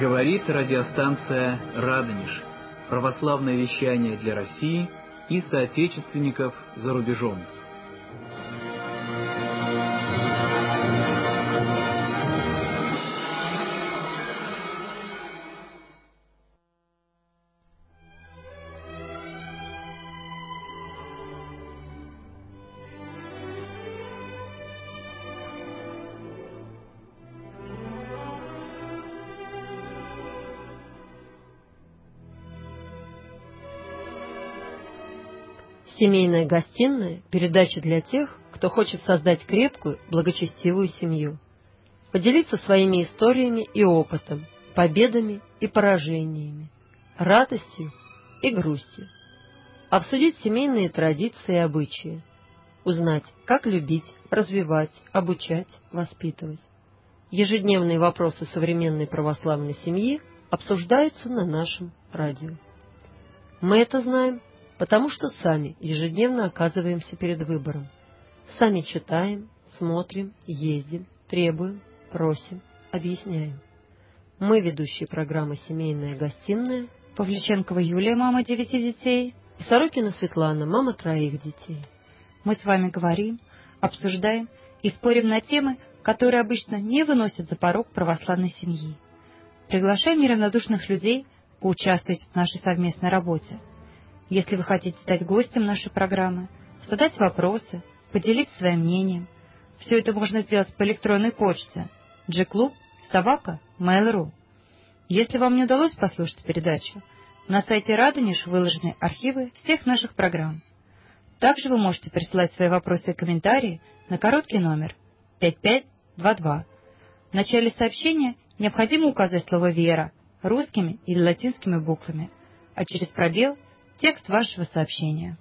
Говорит радиостанция «Радонеж». Православное вещание для России и соотечественников за рубежом. Семейная гостиная – передача для тех, кто хочет создать крепкую, благочестивую семью, поделиться своими историями и опытом, победами и поражениями, радостью и грустью, обсудить семейные традиции и обычаи, узнать, как любить, развивать, обучать, воспитывать. Ежедневные вопросы современной православной семьи обсуждаются на нашем радио. Мы это знаем, потому что сами ежедневно оказываемся перед выбором. Сами читаем, смотрим, ездим, требуем, просим, объясняем. Мы ведущие программы «Семейная гостиная», Павличенкова Юлия, мама 9 детей, и Сорокина Светлана, мама 3 детей. Мы с вами говорим, обсуждаем и спорим на темы, которые обычно не выносят за порог православной семьи. Приглашаем неравнодушных людей поучаствовать в нашей совместной работе. Если вы хотите стать гостем нашей программы, задать вопросы, поделиться своим мнением, все это можно сделать по электронной почте gklub@mail.ru. Если вам не удалось послушать передачу, на сайте Радонеж выложены архивы всех наших программ. Также вы можете присылать свои вопросы и комментарии на короткий номер 5522. В начале сообщения необходимо указать слово «Вера» русскими или латинскими буквами, а через пробел – текст вашего сообщения.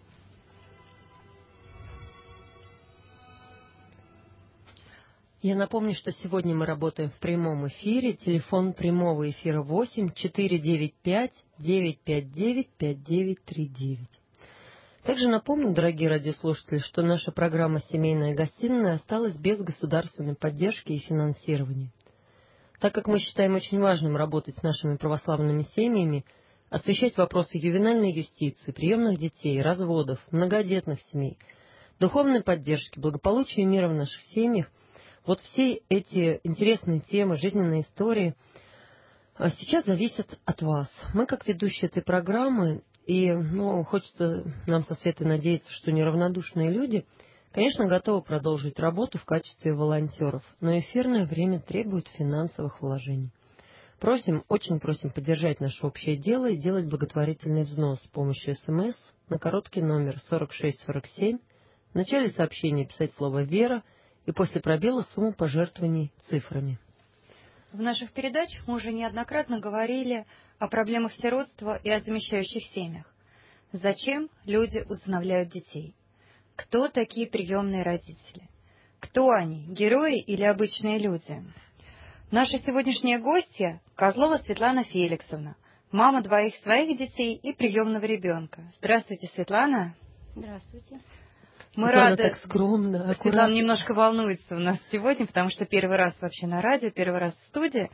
Я напомню, что сегодня мы работаем в прямом эфире. Телефон прямого эфира 8 495 959 5939. Также напомню, дорогие радиослушатели, что наша программа «Семейная гостиная» осталась без государственной поддержки и финансирования. Так как мы считаем очень важным работать с нашими православными семьями, освещать вопросы ювенальной юстиции, приемных детей, разводов, многодетных семей, духовной поддержки, благополучия и мира в наших семьях, вот все эти интересные темы, жизненные истории сейчас зависят от вас. Мы, как ведущие этой программы, и хочется нам со Светой надеяться, что неравнодушные люди, конечно, готовы продолжить работу в качестве волонтеров, но эфирное время требует финансовых вложений. Очень просим поддержать наше общее дело и делать благотворительный взнос с помощью СМС на короткий номер 4647, в начале сообщения писать слово «Вера» и после пробела сумму пожертвований цифрами. В наших передачах мы уже неоднократно говорили о проблемах сиротства и о замещающих семьях. Зачем люди усыновляют детей? Кто такие приемные родители? Кто они, герои или обычные люди? Наша сегодняшняя гостья – Козлова Светлана Феликсовна, мама 2 своих детей и приемного ребенка. Здравствуйте, Светлана. Здравствуйте. Мы Светлана рады. Так скромно, аккуратно. Светлана немножко волнуется у нас сегодня, потому что первый раз вообще на радио, первый раз в студии.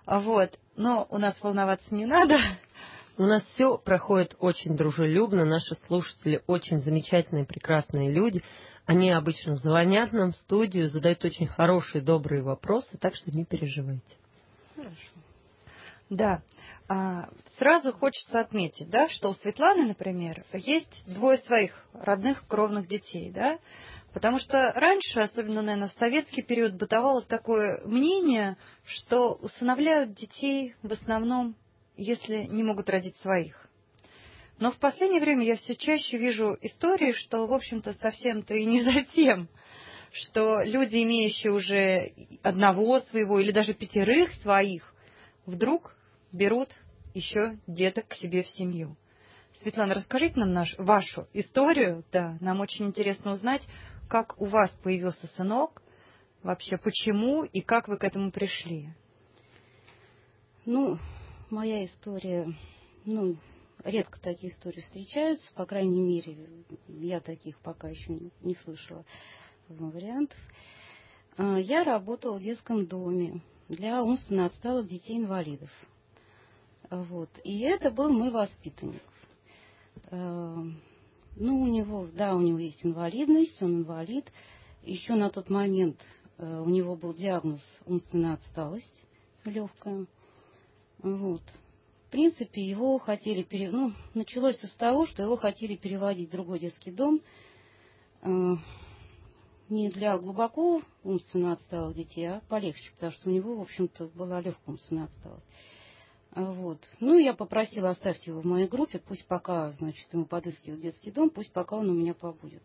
Но у нас волноваться не надо. У нас все проходит очень дружелюбно, наши слушатели очень замечательные, прекрасные люди. Они обычно звонят нам в студию, задают очень хорошие, добрые вопросы, так что не переживайте. Хорошо. Да. Сразу хочется отметить, да, что у Светланы, например, есть 2 своих родных кровных детей, да, потому что раньше, особенно, наверное, в советский период, бытовало такое мнение, что усыновляют детей в основном, если не могут родить своих. Но в последнее время я все чаще вижу истории, что, в общем-то, совсем-то и не за тем, что люди, имеющие уже 1 своего или даже 5 своих, вдруг берут еще деток к себе в семью. Светлана, расскажите нам вашу историю. Да, нам очень интересно узнать, как у вас появился сынок, вообще почему и как вы к этому пришли. Моя история, редко такие истории встречаются, по крайней мере, я таких пока еще не слышала вариантов. Я работала в детском доме для умственно отсталых детей-инвалидов. Вот. И это был мой воспитанник. Ну, у него есть инвалидность, он инвалид. Еще на тот момент у него был диагноз умственная отсталость легкая. Вот. В принципе, его хотели началось с того, что его хотели переводить в другой детский дом. Не для глубоко умственно отсталых детей, а полегче, потому что у него, в общем-то, была легкая умственная отсталость. Вот. Ну, я попросила, оставьте его в моей группе, пусть пока, значит, ему подыскивают детский дом, пусть пока он у меня побудет.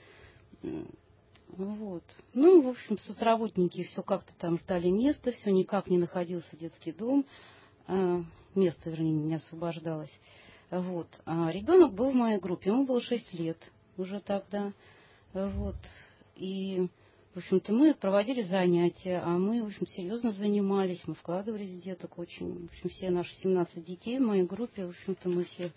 Вот. Ну, в общем, соцработники все как-то там ждали места, все никак не находился детский дом, место, вернее, не освобождалось. Вот. А ребенок был в моей группе, ему было 6 лет уже тогда. Вот. И, в общем-то, мы проводили занятия, а мы, в общем, серьезно занимались, мы вкладывались в деток очень. В общем, все наши 17 детей в моей группе, в общем-то, мы все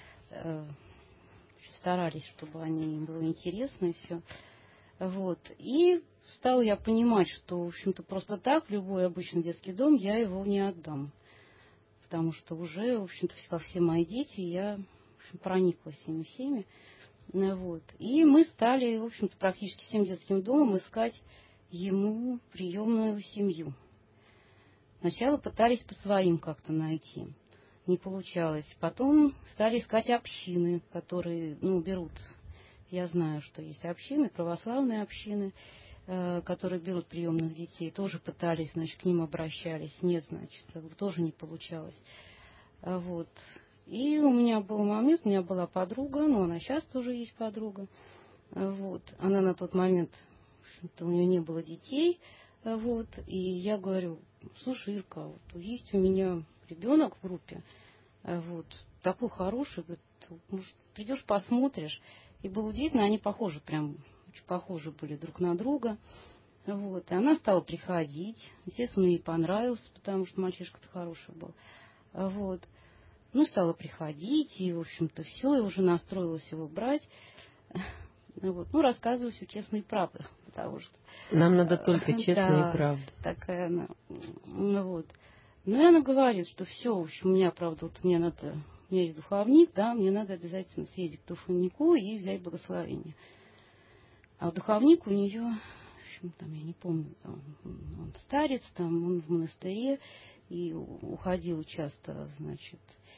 старались, чтобы им было интересно и все. Вот. И стала я понимать, что, в общем-то, просто так в любой обычный детский дом я его не отдам. Потому что уже, в общем-то, как все мои дети, я, в общем, прониклась ими всеми. Вот. И мы стали, в общем-то, практически всем детским домом искать ему приемную семью. Сначала пытались по своим как-то найти. Не получалось. Потом стали искать общины, которые, берут. Я знаю, что есть общины, православные общины, которые берут приемных детей. Тоже пытались, значит, к ним обращались. Нет, значит, тоже не получалось. Вот. И у меня был момент, у меня была подруга, она сейчас тоже есть подруга. Вот. Она на тот момент, в общем-то, у нее не было детей. Вот. И я говорю: слушай, Ирка, вот есть у меня ребенок в группе, вот, такой хороший, говорит, может, придешь, посмотришь. И было удивительно, они похожи, прям очень похожи были друг на друга. Вот. И она стала приходить. Естественно, ей понравился, потому что мальчишка-то хороший был. Вот. Стала приходить, и, в общем-то, все, и уже настроилась его брать. Вот. Рассказываю все честно и правда, потому что... Нам надо только честно и правда. Такая она. Вот. И она говорит, что все, в общем, у меня, правда, у меня есть духовник, да, мне надо обязательно съездить к духовнику и взять благословение. А духовник у нее, в общем, там, я не помню, он старец, там, он в монастыре, и уходил часто, значит,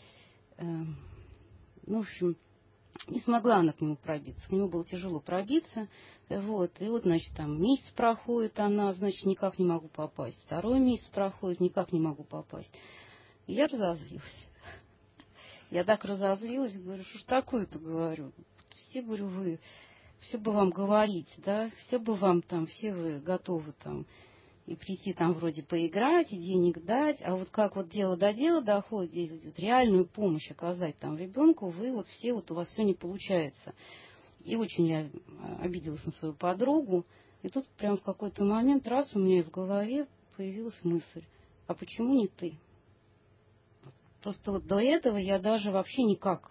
в общем, не смогла она к нему пробиться. К нему было тяжело пробиться. Вот. И вот, значит, там месяц проходит она, значит, никак не могу попасть. Второй месяц проходит, никак не могу попасть. И я разозлилась. Я так разозлилась, говорю: что ж такое-то, говорю. Все, говорю, вы, все бы вам говорить, да, все бы вам там, все вы готовы там и прийти там вроде поиграть, и денег дать, а вот как вот дело до дела доходит, здесь реальную помощь оказать там ребенку, вы вот все, вот у вас все не получается. И очень я обиделась на свою подругу, и тут прям в какой-то момент раз у меня в голове появилась мысль: а почему не ты? Просто вот до этого я даже вообще никак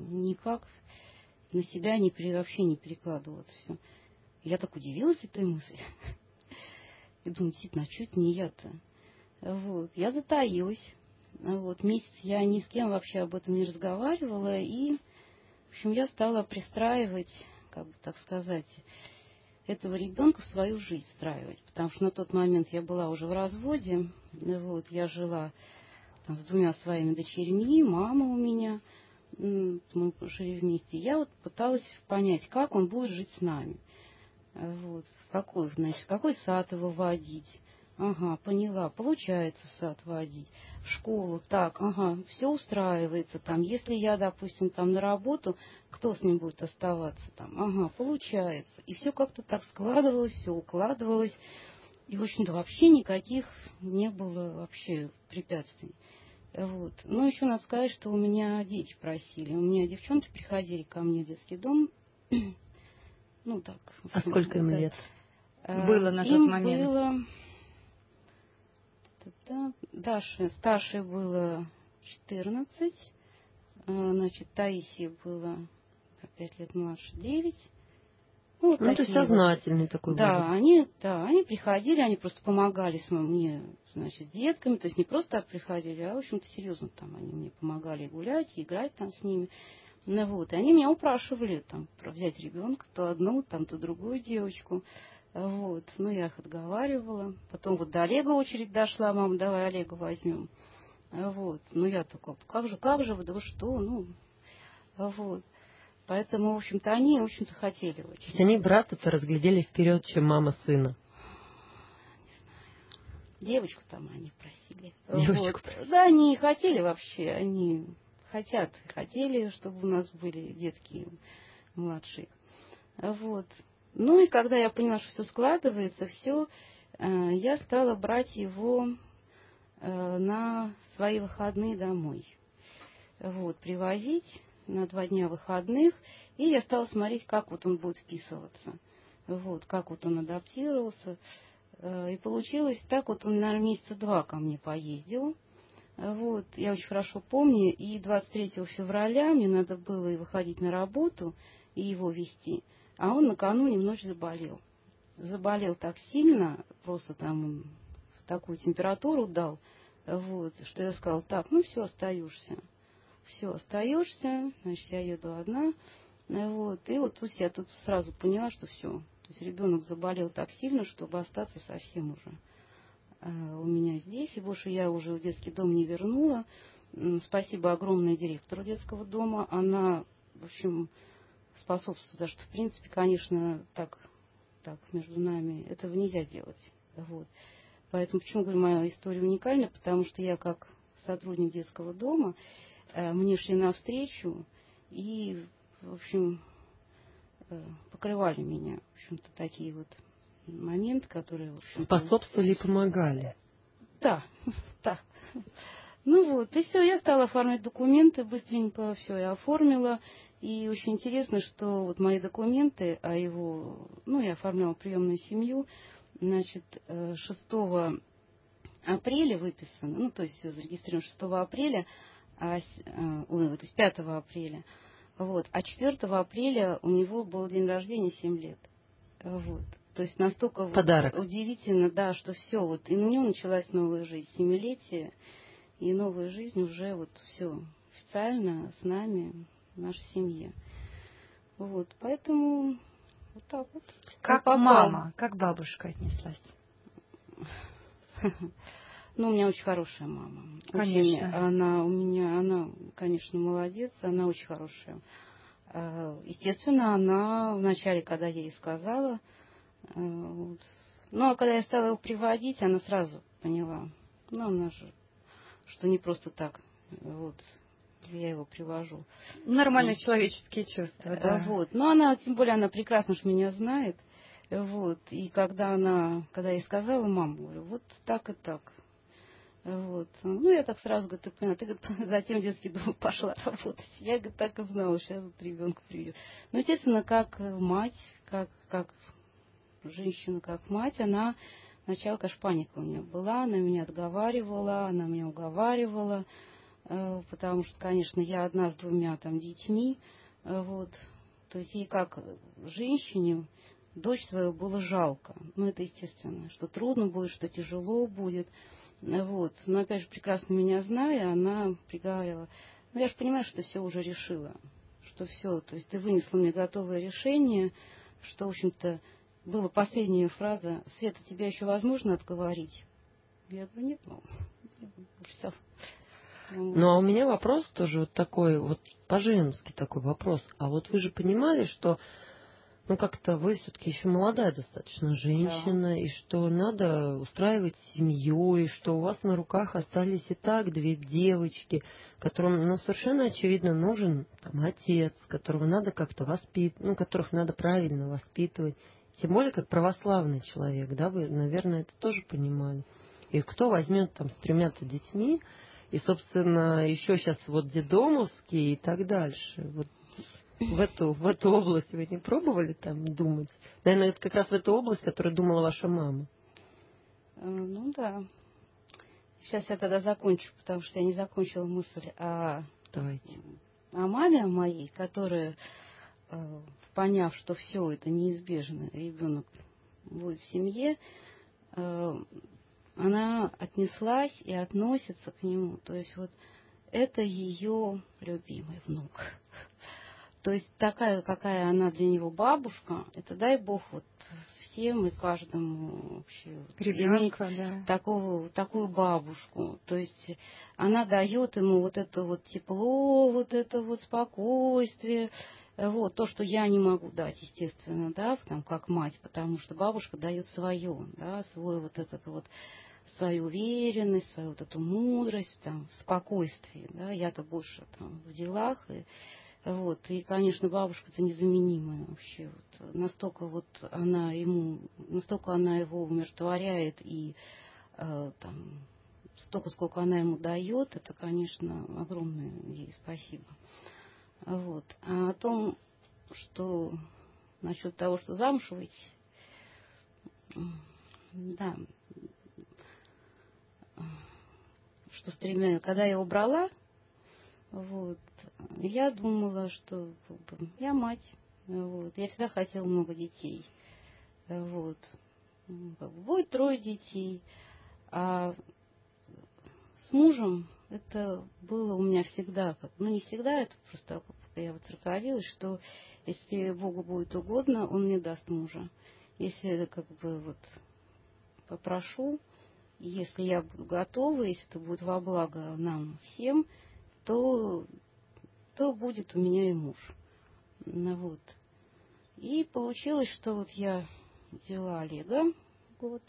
на себя вообще не перекладывала это все. Я так удивилась этой мысли. И думаю, действительно, а что это не я-то? Вот. Я затаилась. Вот. Месяц я ни с кем вообще об этом не разговаривала. И, в общем, я стала пристраивать, как бы так сказать, этого ребенка в свою жизнь встраивать. Потому что на тот момент я была уже в разводе. Вот. Я жила там с 2 своими дочерьми, мама у меня. Мы жили вместе. Я вот пыталась понять, как он будет жить с нами. Вот. В какой сад его водить? Ага, поняла. Получается сад водить. В школу. Так, ага, все устраивается там. Если я, допустим, там на работу, кто с ним будет оставаться там? Ага, получается. И все как-то так складывалось, все укладывалось. И, в общем-то, вообще никаких не было вообще препятствий. Вот. Но еще надо сказать, что у меня дети просили. У меня девчонки приходили ко мне в детский дом. Так. А сколько им лет? Было на тот момент? Было... Даше старшей было 14. Значит, Таисии было 5 лет младше 9. Ну, вот Ну, то есть сознательный вот такой возраст. они приходили, они просто помогали мне, значит, с детками, то есть не просто так приходили, а, в общем-то, серьезно там они мне помогали гулять, играть там с ними. Ну, вот, и они меня упрашивали там взять ребенка, то одну, там, то другую девочку. Вот, ну, я их отговаривала. Потом вот до Олега очередь дошла, мама, давай Олега возьмем. Вот, ну, я такая, как же вы, да вы что, ну, вот. Поэтому, в общем-то, они, в общем-то, хотели очень. То есть они брата-то разглядели вперед, чем мама сына. Девочку там они просили. Девочку Вот. Да, они хотели вообще, они хотели, чтобы у нас были детки младшие. Вот. Ну и когда я поняла, что все складывается, я стала брать его на свои выходные домой. Вот, привозить на 2 дня выходных, и я стала смотреть, как вот он будет вписываться. Вот, как вот он адаптировался. И получилось так, вот он, наверное, месяца 2 ко мне поездил. Вот, я очень хорошо помню, и 23 февраля мне надо было и выходить на работу, и его везти. А он накануне в ночь заболел. Заболел так сильно, просто там такую температуру дал, вот, что я сказала, так, ну все, остаешься. Все, остаешься, значит, я еду одна. Вот, и вот тут я тут сразу поняла, что все. То есть ребенок заболел так сильно, чтобы остаться совсем уже у меня здесь. И больше я уже в детский дом не вернула. Спасибо огромное директору детского дома. Она, в общем, способствует, даже, в принципе, конечно, так между нами этого нельзя делать. Вот. Поэтому, почему говорю, моя история уникальна, потому что я как сотрудник детского дома, мне шли навстречу и, в общем, покрывали меня, в общем-то, такие вот моменты, которые, в общем-то, Способствовали и помогали. Да, да. Ну вот, и все, я стала оформлять документы, быстренько все я оформила. И очень интересно, что вот мои документы, я оформляла приемную семью, значит, 6 апреля выписано, ну, то есть все зарегистрировано 6 апреля, то есть 5 апреля, вот, а 4 апреля у него был день рождения, 7 лет, вот. То есть настолько Подарок. Вот удивительно, да, что все, вот, и у него началась новая жизнь, 7-летие, и новая жизнь уже вот все официально с нами, в нашей семье. Вот, поэтому вот так вот. Как мама, как бабушка отнеслась? Ну, у меня очень хорошая мама. Конечно. Она, конечно, молодец, она очень хорошая. Естественно, она вначале, когда я ей сказала, вот, ну, а когда я стала его приводить, она сразу поняла, ну, она же, что не просто так, вот, я его привожу. Нормальные человеческие чувства, да. Вот, но она, тем более, она прекрасно ж меня знает, вот, и когда я ей сказала, мама, говорю, вот так и так. Вот. Ну, я так сразу говорю, ты поняла, ты, говорит, затем в детский дом пошла работать. Я, говорит, так и знала, сейчас вот ребенка приведет. Ну, естественно, как мать, как женщина, как мать, она сначала, конечно, паника у нее была, она меня отговаривала, она меня уговаривала, потому что, конечно, я одна с 2 там детьми, вот. То есть ей как женщине дочь свою было жалко. Ну, это естественно, что трудно будет, что тяжело будет. Вот. Но опять же, прекрасно меня зная, она приговорила. Ну, я же понимаю, что ты все уже решила. Что все, то есть ты вынесла мне готовое решение, что, в общем-то, была последняя фраза: Света, тебя еще возможно отговорить? Я говорю, нет, все. Ну, а у меня вопрос тоже вот такой, вот по-женски такой вопрос. А вот вы же понимали, что ну, как-то вы все-таки еще молодая достаточно женщина, да. И что надо устраивать семью, и что у вас на руках остались и так 2 девочки, которым, ну, совершенно очевидно нужен там отец, которого надо как-то воспитывать, ну, которых надо правильно воспитывать. Тем более, как православный человек, да, вы, наверное, это тоже понимали. И кто возьмет там с 3 детьми, и, собственно, еще сейчас вот детдомовские и так дальше. Вот. В эту область вы не пробовали там думать? Наверное, это как раз в эту область, которую думала ваша мама. Ну да. Сейчас я тогда закончу, потому что я не закончила мысль о маме моей, которая, в поняв, что все это неизбежно, ребенок будет в семье, она отнеслась и относится к нему. То есть вот это ее любимый внук. То есть такая, какая она для него бабушка, это дай Бог вот всем и каждому вообще Ребенка, иметь да. такую бабушку. То есть она дает ему вот это вот тепло, вот это вот спокойствие, вот то, что я не могу дать, естественно, да, там как мать, потому что бабушка дает свое, да, свой вот этот вот свою уверенность, свою вот эту мудрость, там, в спокойствии, да, я-то больше там в делах, и, конечно, бабушка-то незаменимая вообще, вот, настолько она его умиротворяет, и там, столько, сколько она ему дает, это, конечно, огромное ей спасибо. Вот. А о том, что насчет того, что замуж выйти, да, что когда я его брала, вот, я думала, что я мать, вот, я всегда хотела много детей, вот, будет 3 детей, а с мужем это было у меня всегда, не всегда, это просто пока я воцерковилась, что если Богу будет угодно, Он мне даст мужа. Если попрошу, если я буду готова, если это будет во благо нам всем, то будет у меня и муж. Вот. И получилось, что вот я взяла Олега, вот.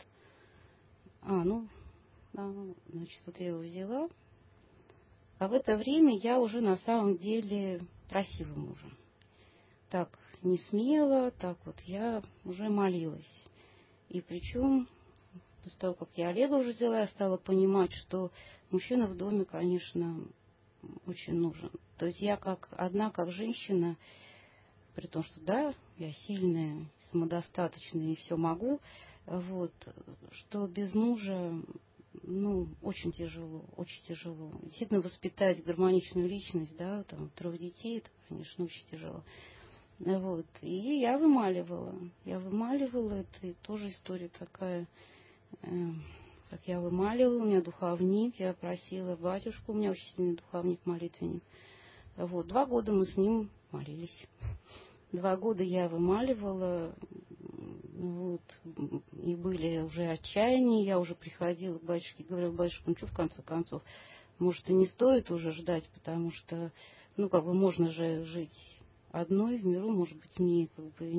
Значит, вот я его взяла. А в это время я уже на самом деле просила мужа. Так не смело, так вот я уже молилась. И причем, после того, как я Олега уже взяла, я стала понимать, что мужчина в доме, конечно, очень нужен. То есть я как женщина, при том, что да, я сильная, самодостаточная и все могу, вот, что без мужа, очень тяжело, очень тяжело. Действительно, воспитать гармоничную личность, да, там, 3 детей, это, конечно, очень тяжело. Вот. И я вымаливала, это и тоже история такая, как я вымаливала, у меня духовник, я просила батюшку, у меня очень сильный духовник, молитвенник. Вот, 2 года мы с ним молились. 2 года я вымаливала, вот, и были уже отчаяния, я уже приходила к батюшке, говорила: батюшка, что в конце концов, может, и не стоит уже ждать, потому что, можно же жить одной в миру, может быть, мне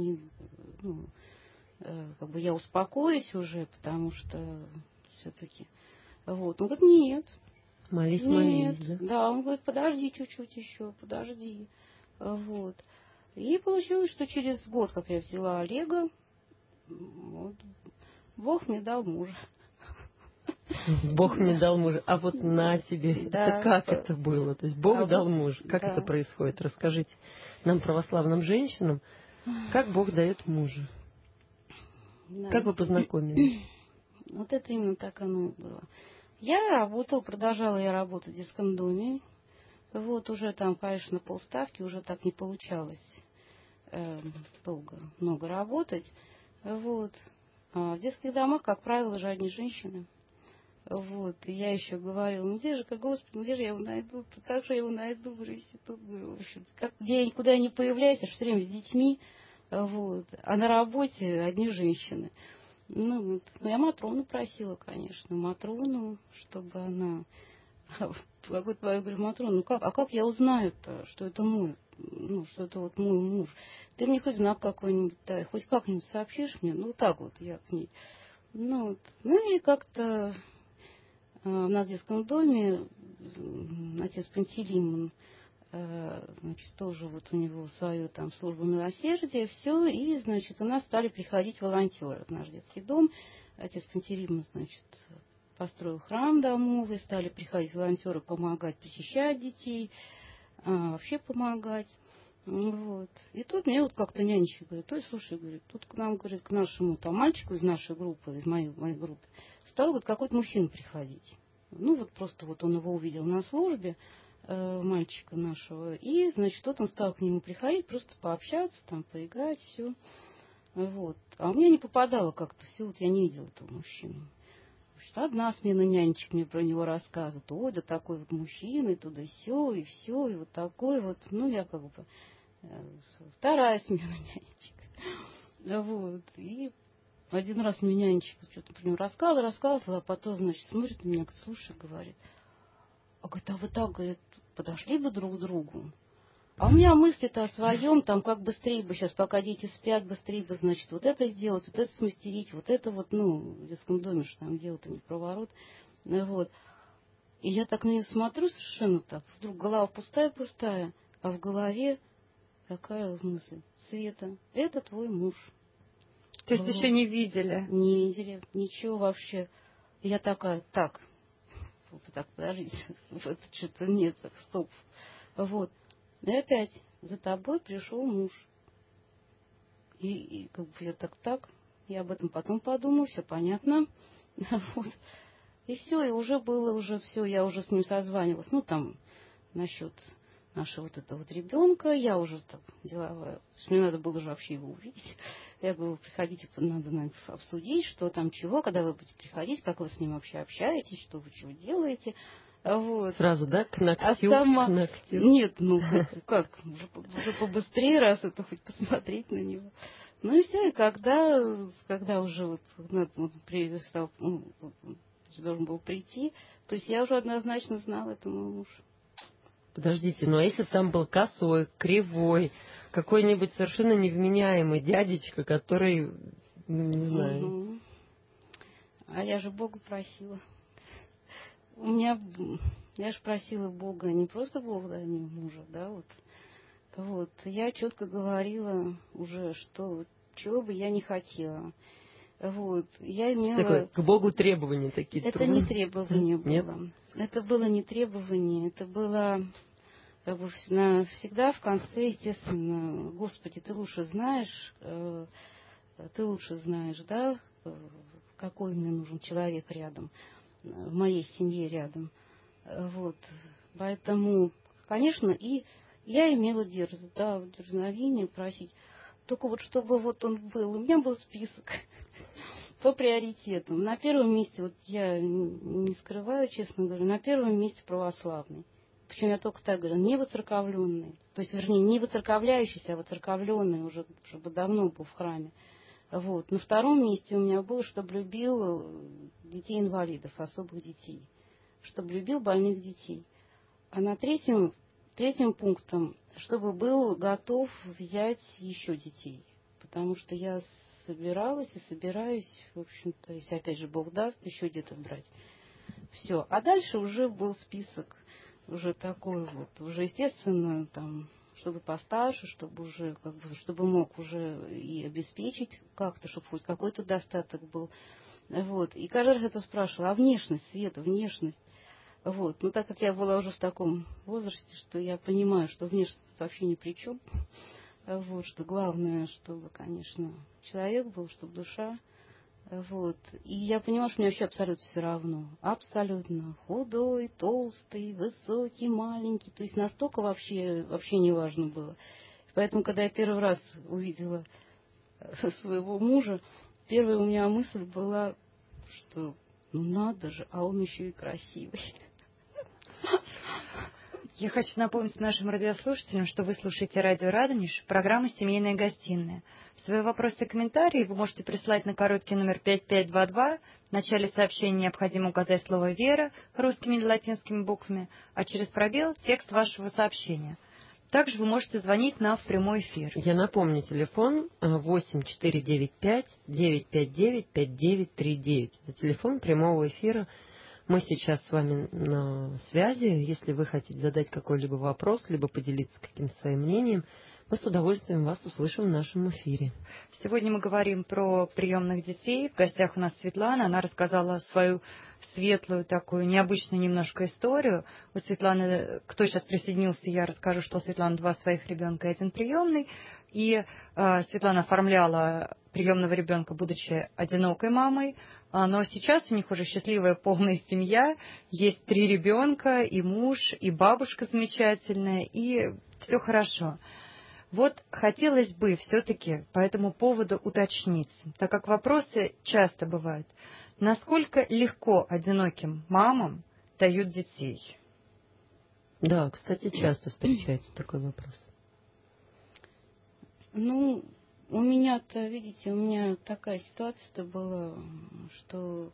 я успокоюсь уже, потому что все-таки, вот, он говорит: нет. Молись, да? Да, он говорит: подожди чуть-чуть еще, подожди, вот. И получилось, что через год, как я взяла Олега, вот, Бог мне дал мужа. Бог мне дал мужа. А вот на тебе, Да. это как это было? То есть Бог дал мужа. Как да. это происходит? Расскажите нам, православным женщинам, как Бог дает мужа. Да. Как вы познакомились? Вот это именно так оно и было. Я продолжала работать в детском доме. Вот уже там, конечно, полставки, уже так не получалось много работать. Вот. А в детских домах, как правило, же одни женщины. Вот. И я еще говорила: где же я его найду? Как же я его найду в институт? В общем, где я никуда не появляюсь, аж все время с детьми. Вот. А на работе одни женщины. Я Матрону просила, конечно, Матрону, чтобы она... Я говорю: Матрона, как я узнаю-то, что это что это вот мой муж? Ты мне хоть знак какой-нибудь дай, хоть как-нибудь сообщишь мне? Так вот я к ней. И как-то у нас в детском доме отец Пантелеймон, значит, тоже вот у него свою там службу милосердия, все, и, значит, у нас стали приходить волонтеры в наш детский дом. Отец Пантелеймон, значит, построил храм домовый, стали приходить волонтеры помогать причащать детей, вообще помогать. Вот. И тут мне вот как-то нянечка говорит: ой, слушай, говорит, тут к нам, говорит, к нашему там мальчику из нашей группы, из моей группы, стал вот какой-то мужчина приходить. Просто вот он его увидел на службе, мальчика нашего. И, значит, вот он стал к нему приходить, просто пообщаться, там, поиграть, все. Вот. А у меня не попадало как-то все, вот я не видела этого мужчину. Значит, одна смена нянечек мне про него рассказывает. Ой, да такой вот мужчина, и туда все, и вот такой вот. Ну, я как бы... Вторая смена нянечек. Вот. И один раз мне нянечка что-то про него рассказывала, а потом, значит, смотрит на меня, говорит, слушай, говорит, а вы так, говорит, подошли бы друг к другу. А у меня мысли-то о своем, там, как быстрее бы сейчас, пока дети спят, быстрее бы, значит, вот это сделать, вот это смастерить, вот это вот, ну, в детском доме, что там дело-то не в проворот. Вот. И я так на нее смотрю совершенно так, вдруг голова пустая, а в голове такая мысль: Света, это твой муж. То есть еще не видели? Не видели, ничего вообще. Я такая, так, подождите, это что-то нет, так, стоп. Вот. И опять за тобой пришел муж. И как бы я так, я об этом потом подумаю, все понятно. Вот. И все, и уже было, все, я уже с ним созванивалась. Ну, там, насчет нашего вот этого вот ребенка, я уже так деловая. Мне надо было же вообще его увидеть. Я говорю, приходите, надо, наверное, обсудить, что там чего, когда вы будете приходить, как вы с ним вообще общаетесь, что вы чего делаете. Вот. Сразу, да, к ногтю? А сама... К ногтю. Нет, ну как, уже побыстрее, раз это хоть посмотреть на него. Ну и все, и когда уже вот, должен был прийти, то есть я уже однозначно знала, это мой муж. Подождите, ну а если там был косой, кривой, какой-нибудь совершенно невменяемый дядечка, который, ну, не знаю... Угу. А я же Бога просила. Я же просила Бога, не просто Бога, дай мне мужа, да, вот. Вот, я четко говорила уже, что чего бы я не хотела. Вот, я имела... Такое, к Богу требования такие. Это не требование было. Нет? Это было не требование, это было как бы всегда в конце, естественно, Господи, ты лучше знаешь, да, какой мне нужен человек рядом, в моей семье рядом. Вот, поэтому, конечно, и я имела дерзновение просить, только вот чтобы вот он был. У меня был список по приоритетам. На первом месте, вот я не скрываю, честно говорю, на первом месте православный. Причем я только так говорю, не воцерковленный. То есть, вернее, не воцерковляющийся, а воцерковленный уже, чтобы давно был в храме. Вот. На втором месте у меня было, чтобы любил детей-инвалидов, особых детей. Чтобы любил больных детей. А на третьим пунктом, чтобы был готов взять еще детей. Потому что я собиралась и собираюсь, в общем-то, если опять же Бог даст, еще где-то брать. Все. А дальше уже был список уже такой вот, уже естественно, там, чтобы постарше, чтобы уже, как бы, чтобы мог уже и обеспечить как-то, чтобы хоть какой-то достаток был. Вот. И каждый раз это спрашивала, а внешность, Света, внешность? Вот. Ну, так как я была уже в таком возрасте, что я понимаю, что внешность вообще ни при чем. Вот, что главное, чтобы, конечно, человек был, чтобы душа. Вот. И я поняла, что мне вообще абсолютно все равно. Абсолютно. Худой, толстый, высокий, маленький. То есть настолько вообще не важно было. Поэтому, когда я первый раз увидела своего мужа, первая у меня мысль была, что ну надо же, а он еще и красивый. Я хочу напомнить нашим радиослушателям, что вы слушаете радио «Радонеж», программа «Семейная гостиная». Свои вопросы и комментарии вы можете прислать на короткий номер 5522. В начале сообщения необходимо указать слово «Вера» русскими или латинскими буквами, а через пробел – текст вашего сообщения. Также вы можете звонить нам в прямой эфир. Я напомню, телефон 8495-959-5939. Это телефон прямого эфира. Мы сейчас с вами на связи. Если вы хотите задать какой-либо вопрос, либо поделиться каким-то своим мнением, мы с удовольствием вас услышим в нашем эфире. Сегодня мы говорим про приемных детей. В гостях у нас Светлана. Она рассказала свою светлую, такую необычную немножко историю. У Светланы, кто сейчас присоединился, я расскажу, что у Светланы 2 своих ребенка и 1 приемный. И Светлана оформляла приемного ребенка, будучи одинокой мамой, но сейчас у них уже счастливая полная семья, есть 3 ребенка, и муж, и бабушка замечательная, и все хорошо. Вот хотелось бы все-таки по этому поводу уточнить, так как вопросы часто бывают. Насколько легко одиноким мамам дают детей? Да, кстати, часто встречается такой вопрос. Ну, у меня-то, видите, у меня такая ситуация-то была, что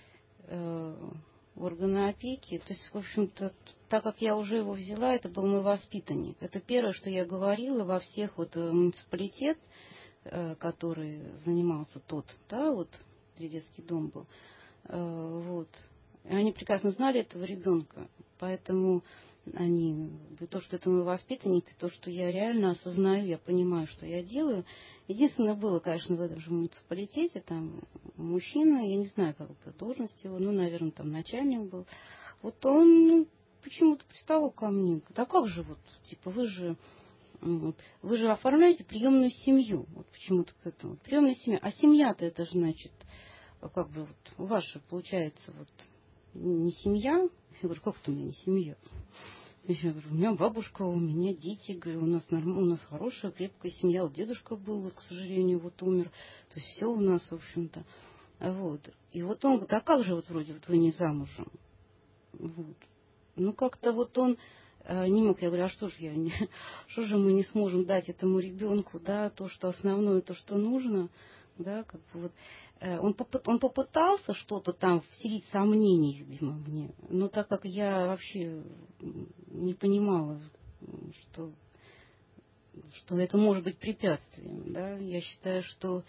органы опеки, то есть, в общем-то, так как я уже его взяла, это был мой воспитанник. Это первое, что я говорила во всех вот муниципалитет, который занимался тот, да, вот, где детский дом был, вот. И они прекрасно знали этого ребенка, поэтому они, то, что это мой воспитанник, и то, что я реально осознаю, я понимаю, что я делаю. Единственное было, конечно, в этом же муниципалитете, там мужчина, я не знаю, как бы должность его, ну, наверное, там начальник был. Вот он почему-то приставал ко мне, да как же вот, типа, вы же оформляете приемную семью, вот почему-то к этому, приемная семья, а семья-то это же, значит, как бы вот, у вас же получается вот не семья. Я говорю, как это у меня не семья? Я говорю, у меня бабушка, у меня дети, говорю, у нас хорошая, крепкая семья. Вот дедушка был, вот, к сожалению, вот умер. То есть все у нас, в общем-то. Вот. И вот он говорит, а как же вот вроде вот вы не замужем? Вот. Ну как-то вот он не мог. Я говорю, а что же мы не сможем дать этому ребенку, да, то, что основное, то, что нужно, да, как бы вот. Он попытался что-то там вселить сомнений, видимо, мне. Но так как я вообще не понимала, что это может быть препятствием, да, я считаю, что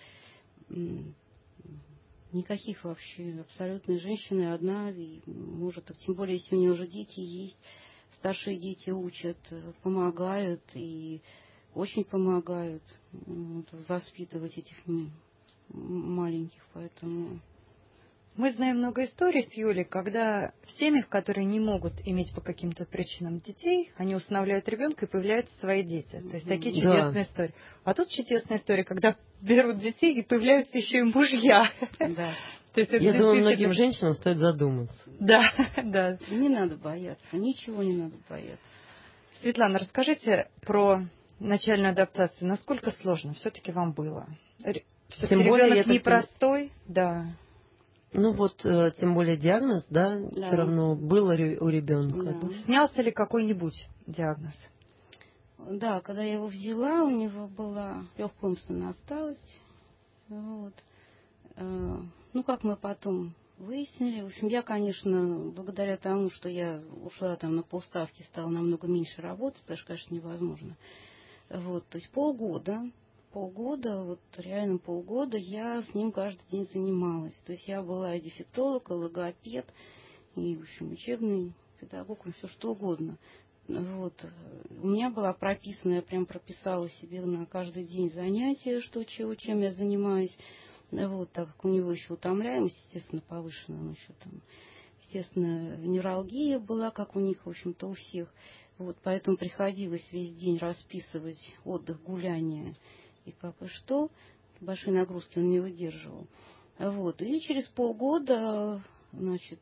никаких вообще абсолютной женщины одна, и может, тем более, если у нее уже дети есть, старшие дети учат, помогают и очень помогают воспитывать этих маленьких, поэтому... Мы знаем много историй с Юлей, когда в семьях, которые не могут иметь по каким-то причинам детей, они усыновляют ребенка и появляются свои дети. То есть такие чудесные истории. А тут чудесная история, когда берут детей и появляются еще и мужья. Да. То есть Я думаю, многим женщинам стоит задуматься. Да, да. Не надо бояться, ничего не надо бояться. Светлана, расскажите про начальную адаптацию. Насколько сложно все-таки вам было? Все-таки ребенок непростой, да. Ну вот, тем более диагноз, да, все равно был у ребенка. Да. Снялся ли какой-нибудь диагноз? Да, когда я его взяла, у него была легкая умственная отсталость. Вот. Ну, как мы потом выяснили, в общем, я, конечно, благодаря тому, что я ушла там на полставки, стала намного меньше работать, потому что, конечно, невозможно. Вот, то есть полгода, вот реально полгода я с ним каждый день занималась. То есть я была и дефектолог, и логопед, и, в общем, учебный педагог, все что угодно. Вот. У меня была прописана, я прям прописала себе на каждый день занятия, чем я занимаюсь. Вот, так как у него еще утомляемость, естественно, повышенная, он еще там, естественно, невралгия была, как у них, в общем-то, у всех. Вот, поэтому приходилось весь день расписывать отдых, гуляние и как и что. Большие нагрузки он не выдерживал. Вот, и через полгода, значит,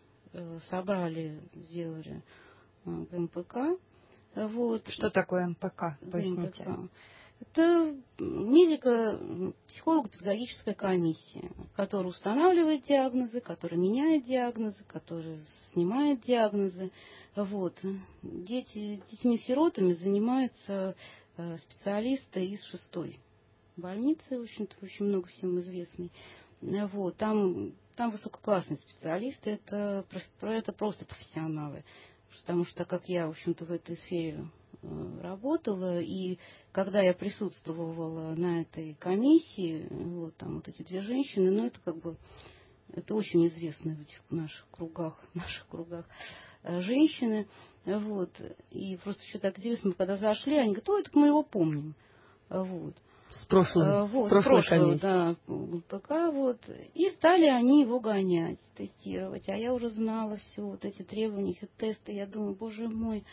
сделали МПК. Вот. Что такое МПК? Поясните. МПК. Это медико-психолого-педагогическая комиссия, которая устанавливает диагнозы, которая меняет диагнозы, которая снимает диагнозы. Вот. Детьми-сиротами занимаются специалисты из 6-й больницы, в общем-то, очень много всем известный. Вот. Там высококлассные специалисты, это просто профессионалы. Потому что, так как я, в общем-то, в этой сфере работала, и когда я присутствовала на этой комиссии, вот там вот эти 2 женщины, ну, это как бы, это очень известные в этих наших кругах женщины, вот, и просто еще так интересно, мы когда зашли, они говорят, ой, так мы его помним, вот. С прошлого, да, ПК, вот. И стали они его гонять, тестировать. А я уже знала все, вот эти требования, все тесты. Я думаю, боже мой,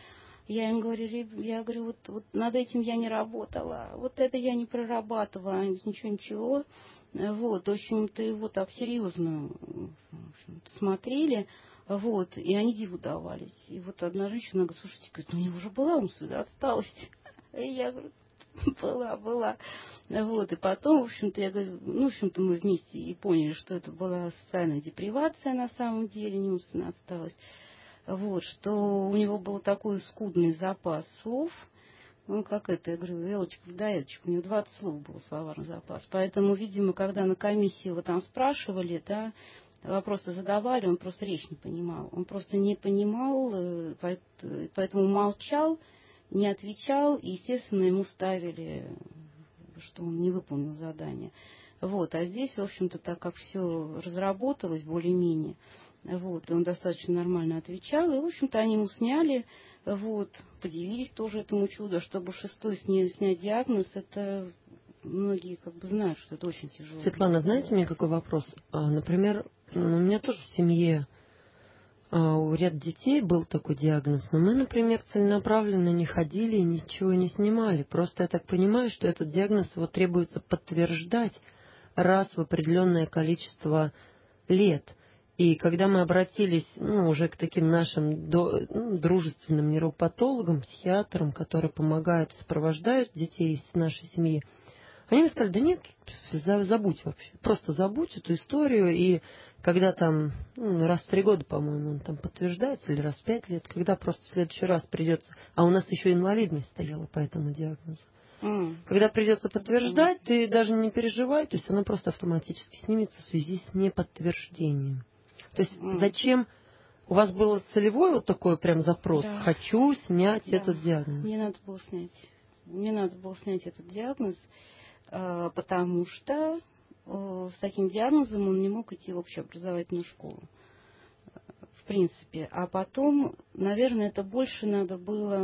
Я им говорю, я говорю, вот над этим я не работала, вот это я не прорабатывала, ничего. Вот, в общем-то, его так серьезно смотрели, вот, и они диву давались. И вот одна женщина говорит, слушайте, говорит, у него уже была умственная отсталость. И я говорю, была. Вот, и потом, в общем-то, я говорю, ну, в общем-то, мы вместе и поняли, что это была социальная депривация на самом деле, не умственная отсталость. Вот, что у него был такой скудный запас слов. Ну, как это, я говорю, Элочка, да, Элочка, у него 20 слов был словарный запас. Поэтому, видимо, когда на комиссии его там спрашивали, да, вопросы задавали, он просто речь не понимал. Он просто не понимал, поэтому молчал, не отвечал, и, естественно, ему ставили, что он не выполнил задание. Вот, а здесь, в общем-то, так как все разработалось более-менее, вот, он достаточно нормально отвечал, и, в общем-то, они ему сняли, вот, подивились тоже этому чуду, чтобы шестой снять диагноз, это многие как бы знают, что это очень тяжело. Светлана, знаете, мне какой вопрос? Например, у меня тоже в семье у ряд детей был такой диагноз, но мы, например, целенаправленно не ходили и ничего не снимали. Просто я так понимаю, что этот диагноз его требуется подтверждать раз в определенное количество лет. И когда мы обратились уже к таким нашим дружественным нейропатологам, психиатрам, которые помогают, сопровождают детей из нашей семьи, они мне сказали, да нет, забудь вообще, просто забудь эту историю, и когда там раз в 3 года, по-моему, он там подтверждается, или раз в 5 лет, когда просто в следующий раз придется, а у нас еще инвалидность стояла по этому диагнозу. Когда придется подтверждать, ты даже не переживай, то есть оно просто автоматически снимется в связи с неподтверждением. То есть зачем у вас был целевой вот такой прям запрос, да. Хочу снять этот диагноз? Мне надо было снять этот диагноз, потому что с таким диагнозом он не мог идти в общеобразовательную школу, в принципе. А потом, наверное, это больше надо было,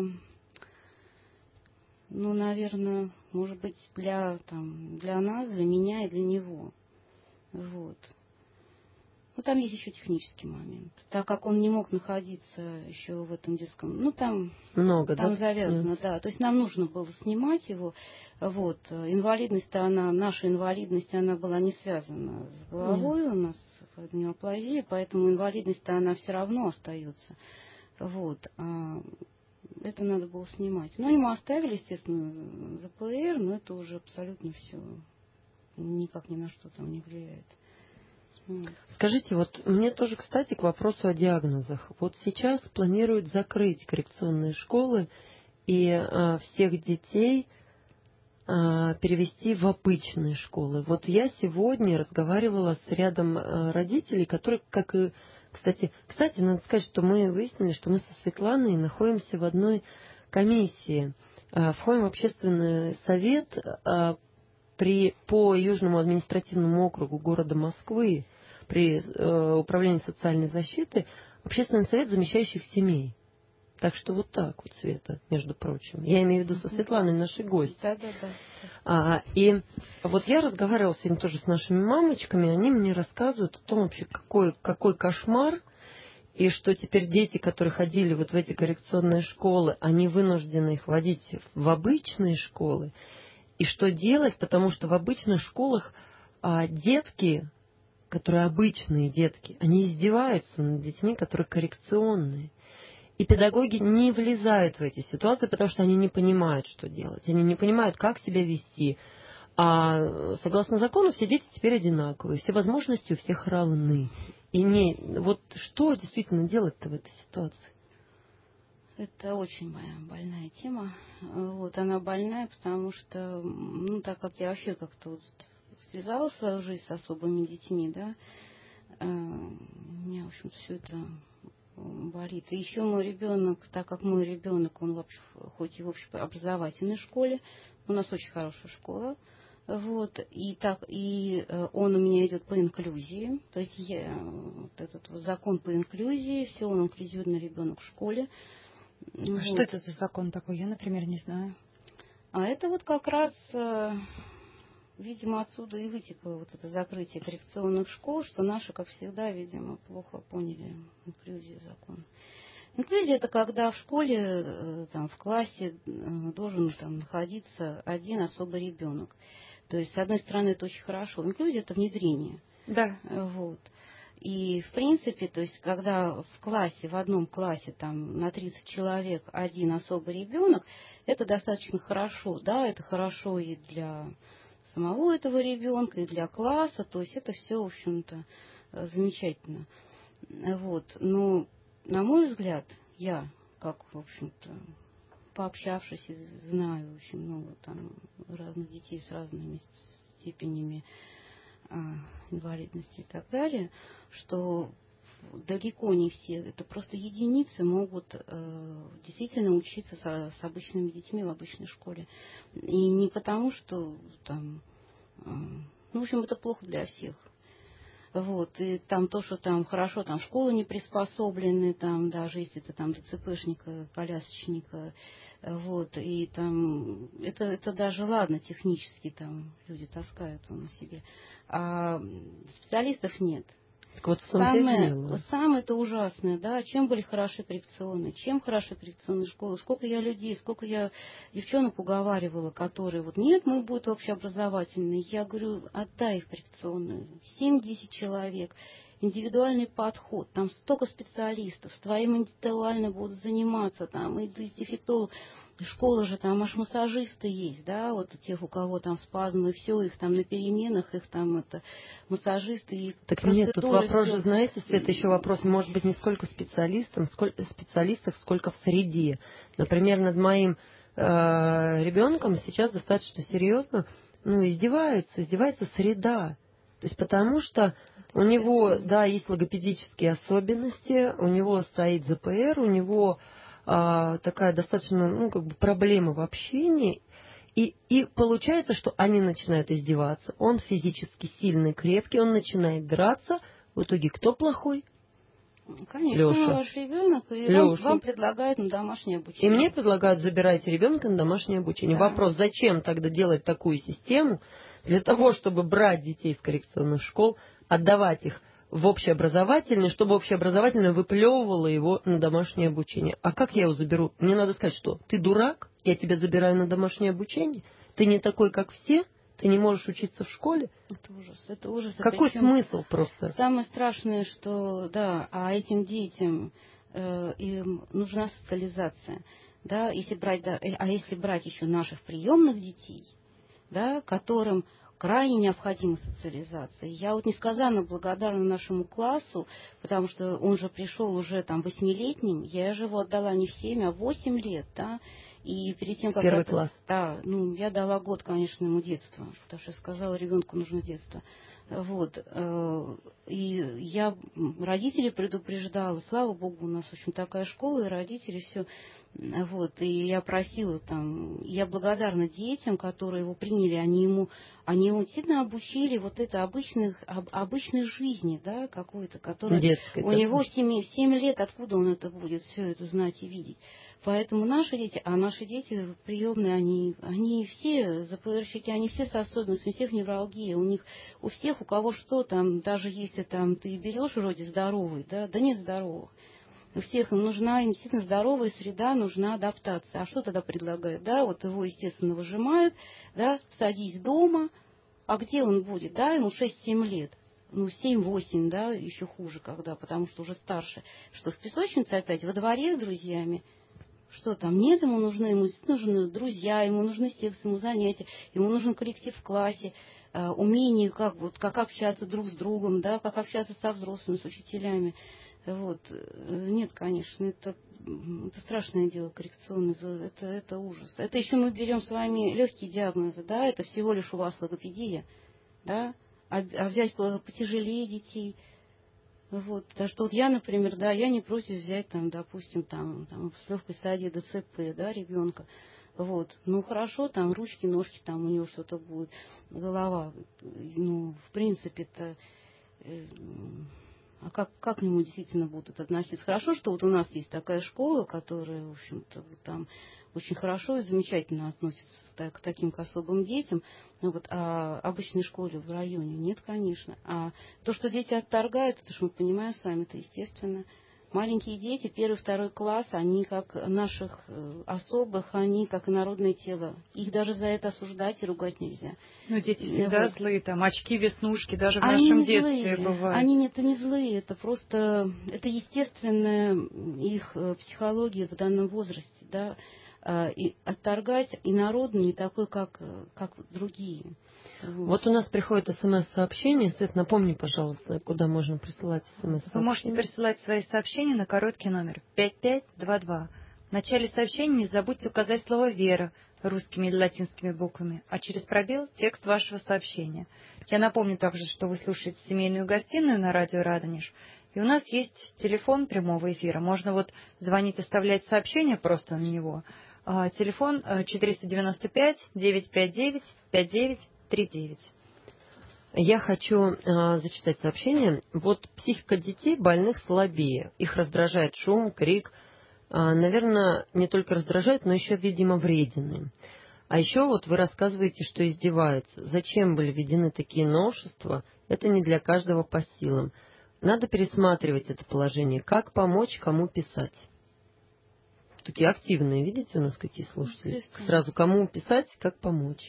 наверное, может быть, для нас, для меня и для него. Вот. Там есть еще технический момент. Так как он не мог находиться еще в этом детском... там завязано, Yes. да. То есть нам нужно было снимать его. Вот. Наша инвалидность, она была не связана с головой. У нас неоплазия, поэтому инвалидность-то она все равно остается. Вот. Это надо было снимать. Ему оставили, естественно, ЗПР, но это уже абсолютно все никак ни на что там не влияет. Скажите, вот мне тоже, кстати, к вопросу о диагнозах. Вот сейчас планируют закрыть коррекционные школы и всех детей перевести в обычные школы. Вот я сегодня разговаривала с рядом родителей, которые, как и... Кстати, надо сказать, что мы выяснили, что мы со Светланой находимся в одной комиссии. Входим в общественный совет по Южному административному округу города Москвы при управлении социальной защиты, общественный совет замещающих семей. Так что вот так вот, Света, между прочим. Я имею в виду со Светланой, нашей гостьей. Да. И вот я разговаривала сегодня тоже с нашими мамочками, они мне рассказывают о том вообще, какой кошмар, и что теперь дети, которые ходили вот в эти коррекционные школы, они вынуждены их водить в обычные школы. И что делать, потому что в обычных школах детки, которые обычные детки, они издеваются над детьми, которые коррекционные. И педагоги не влезают в эти ситуации, потому что они не понимают, что делать. Они не понимают, как себя вести. А согласно закону все дети теперь одинаковые, все возможности у всех равны. Вот что действительно делать-то в этой ситуации? Это очень моя больная тема. Она больная, потому что, так как я вообще как-то связала свою жизнь с особыми детьми, да, у меня, в общем, все это болит. И еще мой ребенок, так как мой ребенок, он вообще, хоть и в общеобразовательной школе, у нас очень хорошая школа, и он у меня идет по инклюзии, то есть этот закон по инклюзии, все, он инклюзивный ребенок в школе. Что это за закон такой? Я, например, не знаю. А это как раз, видимо, отсюда и вытекло это закрытие коррекционных школ, что наши, как всегда, видимо, плохо поняли инклюзию закона. Инклюзия — это когда в школе, там, в классе должен там находиться один особый ребенок. То есть, с одной стороны, это очень хорошо. Инклюзия — это внедрение. Да. Вот. И, в принципе, то есть, когда в классе, в одном классе там, на 30 человек один особый ребенок, это достаточно хорошо, да, это хорошо и для самого этого ребенка, и для класса, то есть это все, в общем-то, замечательно. Вот. Но, на мой взгляд, я, как, в общем-то, пообщавшись, знаю очень много там разных детей с разными степенями инвалидности и так далее, что далеко не все, это просто единицы могут действительно учиться с обычными детьми в обычной школе. И не потому, что там, ну, в общем, это плохо для всех. Вот, и там то, что там хорошо, там школы не приспособлены, там даже если ты там ДЦПшника, колясочника, вот, и там, это даже ладно, технически там люди таскают на себе, а специалистов нет. Так вот, Самое-то ужасное, да, чем были хороши коррекционные, чем хороши коррекционные школы, сколько я людей, сколько я девчонок уговаривала, которые вот, нет, мы будут общеобразовательные, я говорю, отдай их в коррекционную, 7-10 человек, индивидуальный подход, там столько специалистов, с твоим индивидуально будут заниматься, там, и дефектолог, школа же, там аж массажисты есть, да, вот тех, у кого там спазмы, все, их там на переменах, их там это массажисты. И так нет, тут вопрос все. же, знаете, Света, еще вопрос, может быть, не сколько специалистов, сколько в среде. Например, над моим ребенком сейчас достаточно серьезно, издевается среда. То есть потому что у него, да, есть логопедические особенности, у него стоит ЗПР, у него такая достаточно, проблема в общении. И получается, что они начинают издеваться. Он физически сильный, крепкий, он начинает драться. В итоге кто плохой? Конечно, Леша. Ваш ребенок, и вам предлагают на домашнее обучение. И мне предлагают, забирайте ребенка на домашнее обучение. Да. Вопрос, зачем тогда делать такую систему для того, чтобы брать детей из коррекционных школ, отдавать их в общеобразовательный, чтобы общеобразовательное выплевывало его на домашнее обучение. А как я его заберу? Мне надо сказать, что ты дурак, я тебя забираю на домашнее обучение, ты не такой, как все, ты не можешь учиться в школе. Это ужас, это ужас. Какой смысл просто? Самое страшное, что, да, а этим детям им нужна социализация. Да, если брать, да, а если брать еще наших приемных детей, да, которым крайне необходима социализация. Я вот несказанно благодарна нашему классу, потому что он же пришел уже там 8-летним, я же его отдала не в 7, а в 8 лет, да, и перед тем, как... Первый класс. Да, я дала год, конечно, ему детства, потому что я сказала, ребенку нужно детство. Вот, и я родителей предупреждала, слава богу, у нас, в общем, такая школа, и родители все... Вот, и я просила там, я благодарна детям, которые его приняли, они его действительно обучили вот это обычной жизни, да, какой-то, которая детской, у него 7 лет, откуда он это будет все это знать и видеть. Поэтому наши дети приемные, они все ЗПРщики, они все с особенностями, у всех невралгия, у всех, у кого что там, даже если там ты берешь вроде здоровый, да нет здоровых. У всех им действительно здоровая среда, нужна адаптация. А что тогда предлагают? Да, вот его, естественно, выжимают, да, садись дома, а где он будет? Да, ему 6-7 лет. 7-8, да, еще хуже когда, потому что уже старше. Что, в песочнице опять, во дворе с друзьями? Что там? Нет, ему нужны друзья, ему нужны секс, ему занятия, ему нужен коллектив в классе, умение, как общаться друг с другом, да, как общаться со взрослыми, с учителями. Вот. Нет, конечно, это страшное дело, коррекционное, это ужас. Это еще мы берем с вами легкие диагнозы, да, это всего лишь у вас логопедия, да, а взять потяжелее детей. Вот, потому что вот я, например, да, я не против взять там, допустим, там с легкой стадии ДЦП, да, ребенка. Вот, хорошо, там ручки, ножки, там у него что-то будет, голова, в принципе-то, а как к нему действительно будут относиться? Хорошо, что вот у нас есть такая школа, которая, в общем-то, там очень хорошо и замечательно относится к таким особым детям. А обычной школе в районе нет, конечно. А то, что дети отторгают, это же мы понимаем сами, это естественно. Маленькие дети, 1-2 класс, они как наших особых, они как инородное тело. Их даже за это осуждать и ругать нельзя. Ну, дети всегда Вот. злые, там, очки, веснушки, даже в Они нашем не детстве злые, бывают. это не злые, это просто, это естественная их психология в данном возрасте, да, и отторгать инородный не такой, как другие. Вот у нас приходит СМС-сообщение. Свет, напомни, пожалуйста, куда можно присылать СМС-сообщение. Вы можете присылать свои сообщения на короткий номер 5522. В начале сообщения не забудьте указать слово «Вера» русскими или латинскими буквами, а через пробел текст вашего сообщения. Я напомню также, что вы слушаете «Семейную гостиную» на радио «Радонеж», и у нас есть телефон прямого эфира. Можно вот звонить, оставлять сообщения просто на него. Телефон 495-959-5939. Я хочу зачитать сообщение. Вот психика детей больных слабее. Их раздражает шум, крик. Наверное, не только раздражает, но еще, видимо, вреден им. А еще вот вы рассказываете, что издеваются. Зачем были введены такие новшества? Это не для каждого по силам. Надо пересматривать это положение. Как помочь, кому писать? Такие активные, видите, у нас какие слушатели? Сразу кому писать, как помочь.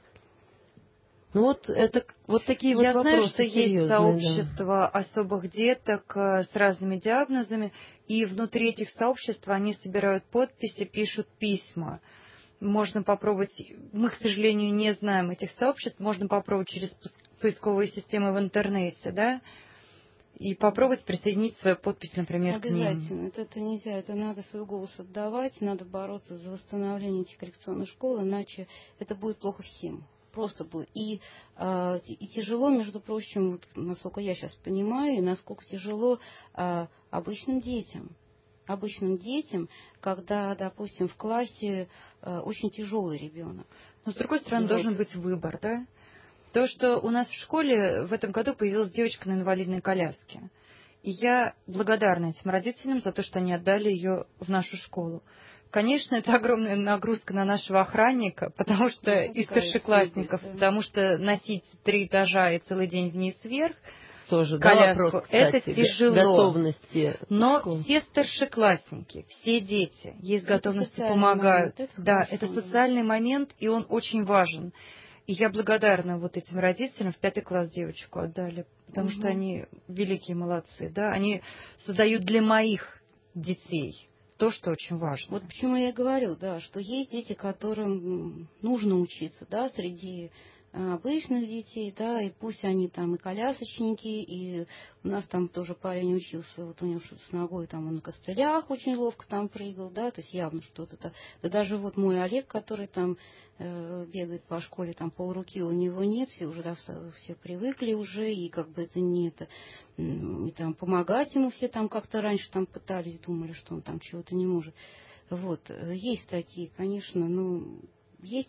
Ну вот это вот такие вот вопросы. Я знаю, что серьезные, есть сообщество особых деток с разными диагнозами, и внутри этих сообществ они собирают подписи, пишут письма. Можно попробовать, мы, к сожалению, не знаем этих сообществ, можно попробовать через поисковые системы в интернете, да, и попробовать присоединить свою подпись, например, к ним. Обязательно. Это нельзя, это надо свой голос отдавать, надо бороться за восстановление этих коррекционных школ, иначе это будет плохо всем. Просто будет. И тяжело, между прочим, вот, насколько я сейчас понимаю, и насколько тяжело обычным детям. Обычным детям, когда, допустим, в классе очень тяжелый ребенок. Но, с другой стороны, должен быть выбор, да? То, что у нас в школе в этом году появилась девочка на инвалидной коляске. И я благодарна этим родителям за то, что они отдали ее в нашу школу. Конечно, это огромная нагрузка на нашего охранника, потому что и старшеклассников, потому что носить 3 этажа и целый день вниз-вверх, тоже, коляску, да, вопрос, кстати, это тяжело. Готовности. Но все старшеклассники, все дети есть готовность помогают. Да, это социальный момент, и он очень важен. И я благодарна вот этим родителям, в 5 класс девочку отдали, потому что они великие молодцы, да, они создают для моих детей то, что очень важно. Вот почему я и говорю, да, что есть дети, которым нужно учиться, да, среди обычных детей, да, и пусть они там и колясочники, и у нас там тоже парень учился, вот у него что-то с ногой, там он на костылях очень ловко там прыгал, да, то есть явно что-то. Да даже вот мой Олег, который там бегает по школе, там полруки у него нет, все уже, да, все привыкли уже, и как бы это не это, и там помогать ему все там как-то раньше там пытались, думали, что он там чего-то не может. Вот, есть такие, конечно, ну, есть,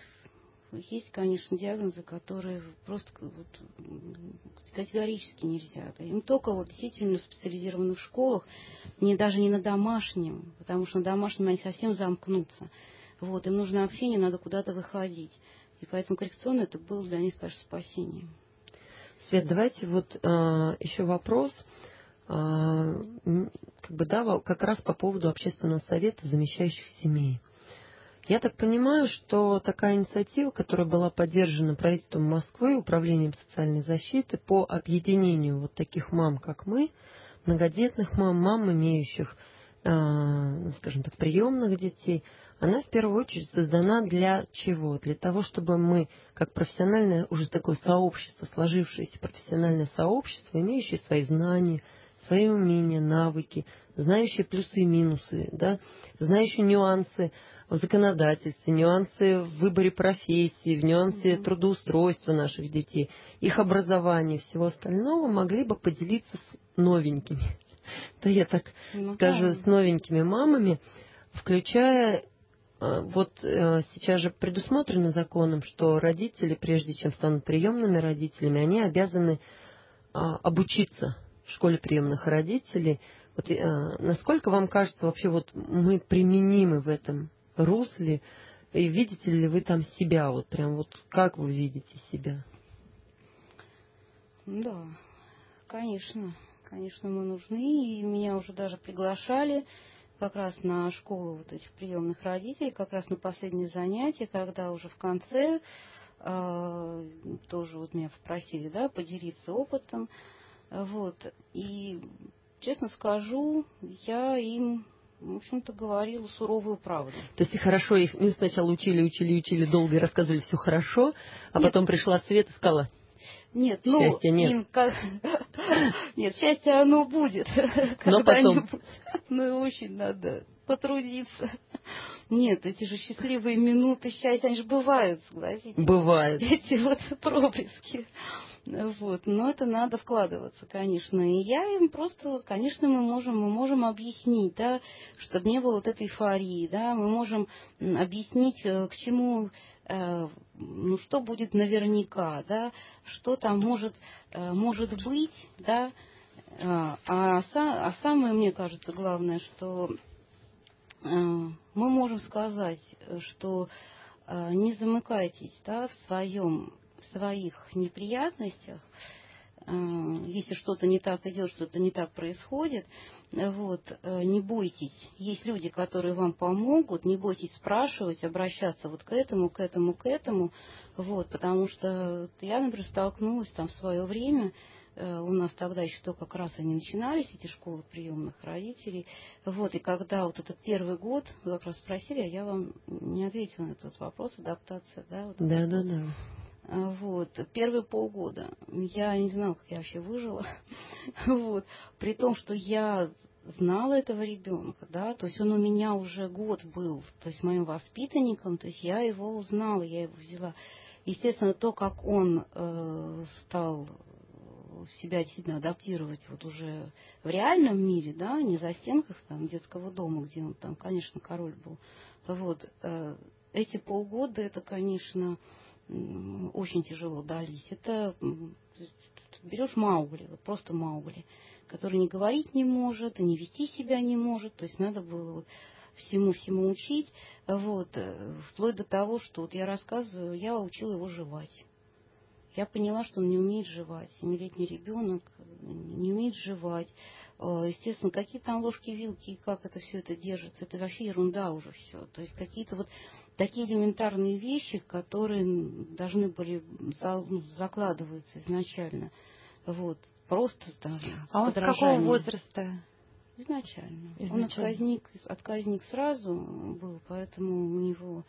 конечно, диагнозы, которые просто вот, категорически нельзя. Да. Им только вот действительно в специализированных школах, даже не на домашнем, потому что на домашнем они совсем замкнутся. Вот, им нужно общение, надо куда-то выходить. И поэтому коррекционно это было для них, конечно, спасением. Свет, давайте вот еще вопрос. Как раз по поводу общественного совета замещающих семей. Я так понимаю, что такая инициатива, которая была поддержана правительством Москвы, Управлением социальной защиты по объединению вот таких мам, как мы, многодетных мам, имеющих, скажем так, приемных детей, она в первую очередь создана для чего? Для того, чтобы мы, как профессиональное, уже такое сообщество, сложившееся профессиональное сообщество, имеющее свои знания, свои умения, навыки, знающие плюсы и минусы, да, знающие нюансы в законодательстве, нюансы в выборе профессии, в нюансе трудоустройства наших детей, их образования, всего остального, могли бы поделиться с новенькими, да я так скажу, с новенькими мамами, включая, вот сейчас же предусмотрено законом, что родители, прежде чем станут приемными родителями, они обязаны обучиться в школе приемных родителей. Вот, насколько вам кажется, вообще вот мы применимы в этом русле, и видите ли вы там себя, вот прям вот как вы видите себя? Да, конечно, конечно, мы нужны, и меня уже даже приглашали как раз на школу вот этих приемных родителей, как раз на последнее занятие, когда уже в конце тоже вот меня попросили, да, поделиться опытом. Вот. И, честно скажу, я им, в общем-то, говорила суровую правду. То есть и хорошо, их сначала учили долго и рассказывали все хорошо, а Нет. потом пришла Света и сказала: Нет, счастья нет. им нет, счастье оно будет Но потом. когда-нибудь. Ну и очень надо потрудиться. Нет, эти же счастливые минуты счастья, они же бывают, согласитесь. Бывает. Эти вот проблески. Вот. Но это надо вкладываться, конечно. И я им просто, конечно, мы можем объяснить, да, чтобы не было вот этой эйфории, да, мы можем объяснить, к чему, ну, что будет наверняка, да, что там может быть, да. А самое, мне кажется, главное, что мы можем сказать, что не замыкайтесь, да, в своих неприятностях, если что-то не так идет, что-то не так происходит, вот, не бойтесь. Есть люди, которые вам помогут, не бойтесь спрашивать, обращаться вот к этому, вот, потому что я, например, столкнулась там в свое время. У нас тогда еще только как раз они начинались, эти школы приемных родителей. Вот, и когда вот этот первый год, вы как раз спросили, а я вам не ответила на этот вопрос, адаптация, да? Вот Да. Вот, первые полгода я не знала, как я вообще выжила. Вот, при том, что я знала этого ребенка, да, то есть он у меня уже год был, то есть моим воспитанником, то есть я его узнала, я его взяла. Естественно, то, как он стал себя действительно адаптировать вот уже в реальном мире, да, не за стенках там детского дома, где он там, конечно, король был. Вот, эти полгода, это, конечно, очень тяжело дались. Это берешь Маугли, вот просто Маугли, который не говорить не может, и не вести себя не может, то есть надо было вот всему учить, вот, вплоть до того, что вот я рассказываю, я учила его жевать. Я поняла, что он не умеет жевать. 7-летний ребенок не умеет жевать. Естественно, какие там ложки, вилки и как это все это держится, это вообще ерунда уже все. То есть какие-то вот такие элементарные вещи, которые должны были закладываться изначально. Вот. Просто там, А он с какого возраста? Изначально. Он отказник сразу был, поэтому у него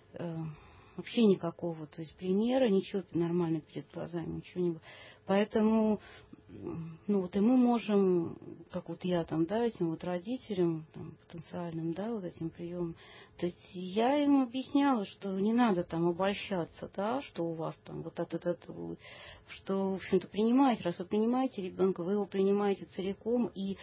вообще никакого, то есть примера, ничего нормально перед глазами, ничего не было. Поэтому, ну вот и мы можем, как вот я там, да, этим вот родителям, там, потенциальным, да, вот этим приемом, то есть я им объясняла, что не надо там обольщаться, да, что у вас там вот от этого, что, в общем-то, принимаете, раз вы принимаете ребенка, вы его принимаете целиком, и,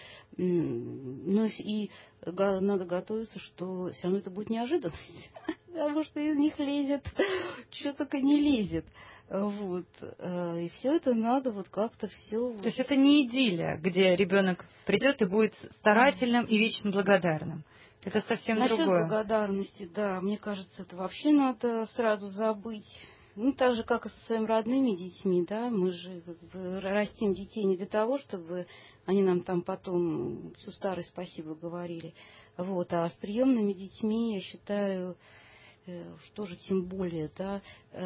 ну, и надо готовиться, что все равно это будет неожиданность. Потому что из них лезет, что только не лезет. Вот. И все это надо вот как-то все. То есть это не идиллия, где ребенок придет и будет старательным и вечно благодарным. Это совсем Насчет другое. благодарности, да, мне кажется, это вообще надо сразу забыть. Ну, так же, как и со своими родными детьми, да, мы же как бы растим детей не для того, чтобы они нам там потом всю старость спасибо говорили. Вот. А с приемными детьми, я считаю, что же тем более, да,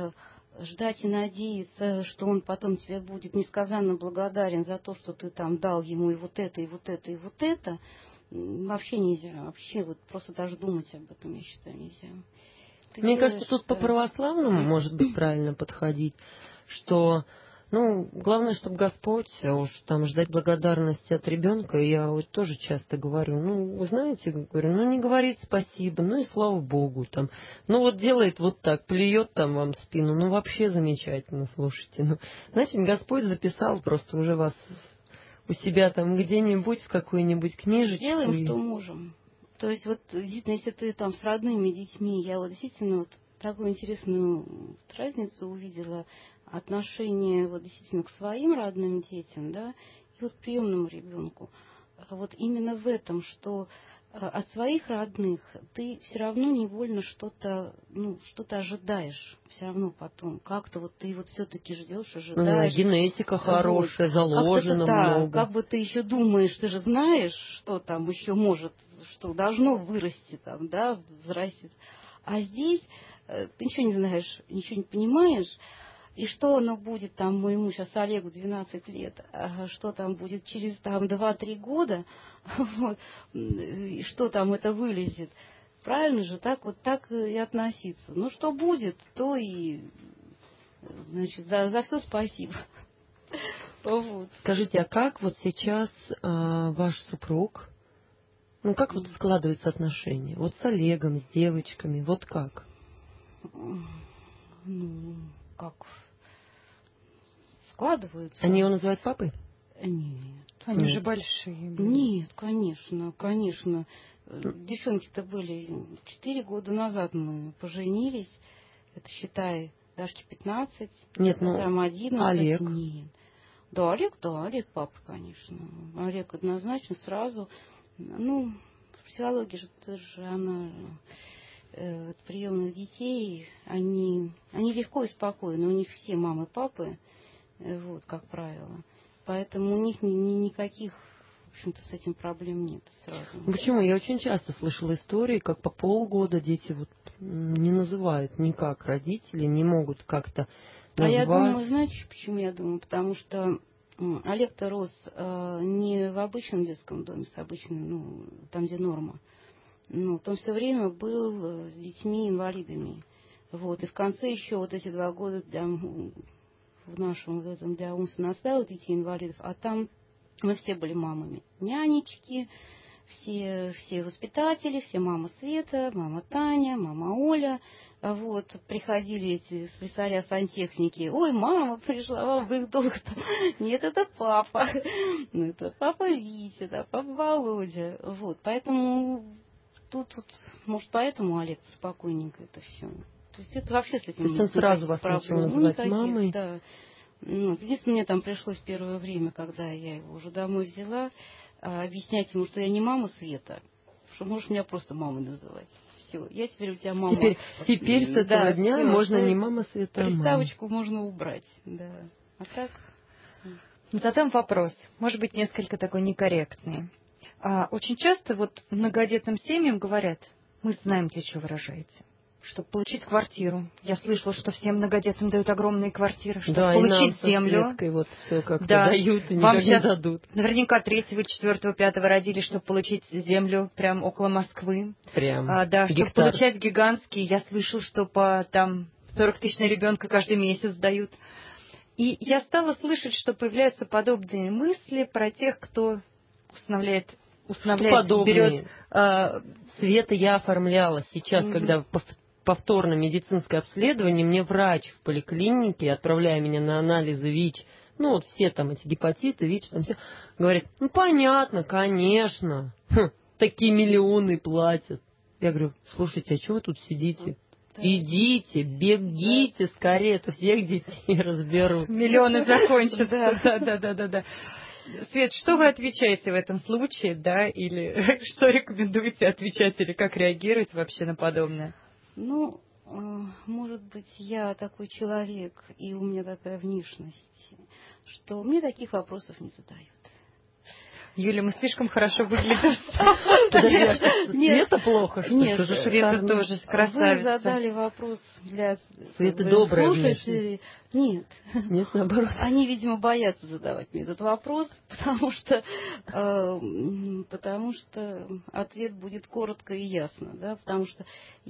ждать и надеяться, что он потом тебе будет несказанно благодарен за то, что ты там дал ему и вот это, и вот это, и вот это, вообще нельзя. Вообще вот просто даже думать об этом, я считаю, нельзя. Мне кажется, тут по православному может быть правильно подходить, что, ну, главное, чтобы Господь, а уж там ждать благодарности от ребенка, я вот тоже часто говорю, ну, вы знаете, говорю, ну, не говорит спасибо, ну, и слава Богу, там, ну, вот делает вот так, плюет там вам в спину, ну, вообще замечательно, слушайте, ну, значит, Господь записал просто уже вас у себя там где-нибудь в какой-нибудь книжечке. Делаем, что можем. То есть вот действительно, если ты там с родными детьми, я вот действительно вот такую интересную разницу увидела, отношение вот действительно к своим родным детям, да, и вот к приемному ребенку. Вот именно в этом, что от своих родных ты все равно невольно что-то ожидаешь. Все равно потом. Как-то вот ты вот все-таки ждешь, ожидаешь. Генетика хорошая, заложено много. Как бы ты еще думаешь, ты же знаешь, что там еще может, что должно вырасти там, да, взрастет. А здесь ты ничего не знаешь, ничего не понимаешь. И что оно будет там моему сейчас Олегу 12 лет, что там будет через там 2-3 года, вот, и что там это вылезет. Правильно же, так и относиться. Ну, что будет, то и, значит, за все спасибо. Вот. Скажите, а как вот сейчас ваш супруг, ну, как вот складываются отношения? Вот с Олегом, с девочками, вот как? Ну, как складываются. Они его называют папой? Нет. Они Нет. же большие. Нет, конечно. Девчонки-то были 4 года назад мы поженились. Это, считай, Дашке 15. Нет, ну, прям 11. Олег. Нет. Олег папа, конечно. Олег однозначно сразу. Ну, психология же тоже, она от приемных детей, они легко и спокойно. У них все мамы, папы, вот, как правило. Поэтому у них никаких, в общем-то, с этим проблем нет сразу. Почему? Я очень часто слышала истории, как по полгода дети вот не называют никак родители, не могут как-то назвать. А я думаю, знаете, почему я думаю? Потому что Олег-то рос не в обычном детском доме, с обычным, ну, там, где норма. Ну, он все время был с детьми-инвалидами. Вот. И в конце еще вот эти 2 года в нашем вот этом для умственного отстала детей-инвалидов, а там мы все были мамами. Нянечки, все воспитатели, все мама Света, мама Таня, мама Оля. Вот, приходили эти слесаря-сантехники. Ой, мама пришла, вам в их долг. Нет, это папа. Ну, это папа Витя, да, папа Володя. Вот, поэтому тут, может, поэтому Олег спокойненько это все. То есть это вообще с этим. То есть он сразу вас начал называть мамой? Да. Ну, единственное, мне там пришлось первое время, когда я его уже домой взяла, объяснять ему, что я не мама Света, что можешь меня просто мамой называть. Все, я теперь у тебя мама. Теперь с этого дня всё, можно не мама Света, а мама. Приставочку можно убрать, да. А так... Задам вопрос, может быть, несколько такой некорректный. Очень часто вот многодетным семьям говорят, мы знаем, для чего вы рожаете. Чтобы получить квартиру. Я слышала, что всем многодетным дают огромные квартиры, чтобы да, получить и нам землю. Вот все как-то да. дают и Вам никак не дадут. Наверняка 3-го, 4-го, 5-го родили, чтобы получить землю прям около Москвы. Прям да, чтобы гектар. получать гигантские. Я слышу, что по там 40 тысяч на ребенка каждый месяц дают. И я стала слышать, что появляются подобные мысли про тех, кто усыновляет, берет... Света я оформляла сейчас, когда повторное медицинское обследование, мне врач в поликлинике, отправляя меня на анализы ВИЧ, ну вот все там эти гепатиты, ВИЧ, там все, говорит, ну понятно, конечно, такие миллионы платят. Я говорю, слушайте, а чего вы тут сидите? Да. Идите, бегите скорее, то всех детей разберут. Миллионы закончатся. Да. Свет, что вы отвечаете в этом случае, да, или что рекомендуете отвечать, или как реагировать вообще на подобное? Ну, может быть, я такой человек, и у меня такая внешность, что мне таких вопросов не задают. Юля, мы слишком хорошо выглядим. Света плохо, что ли? Нет, Света тоже красавица. Вы задали вопрос для Света добрая слушателей. Нет, наоборот. Они, видимо, боятся задавать мне этот вопрос, потому что ответ будет коротко и ясно, да, потому что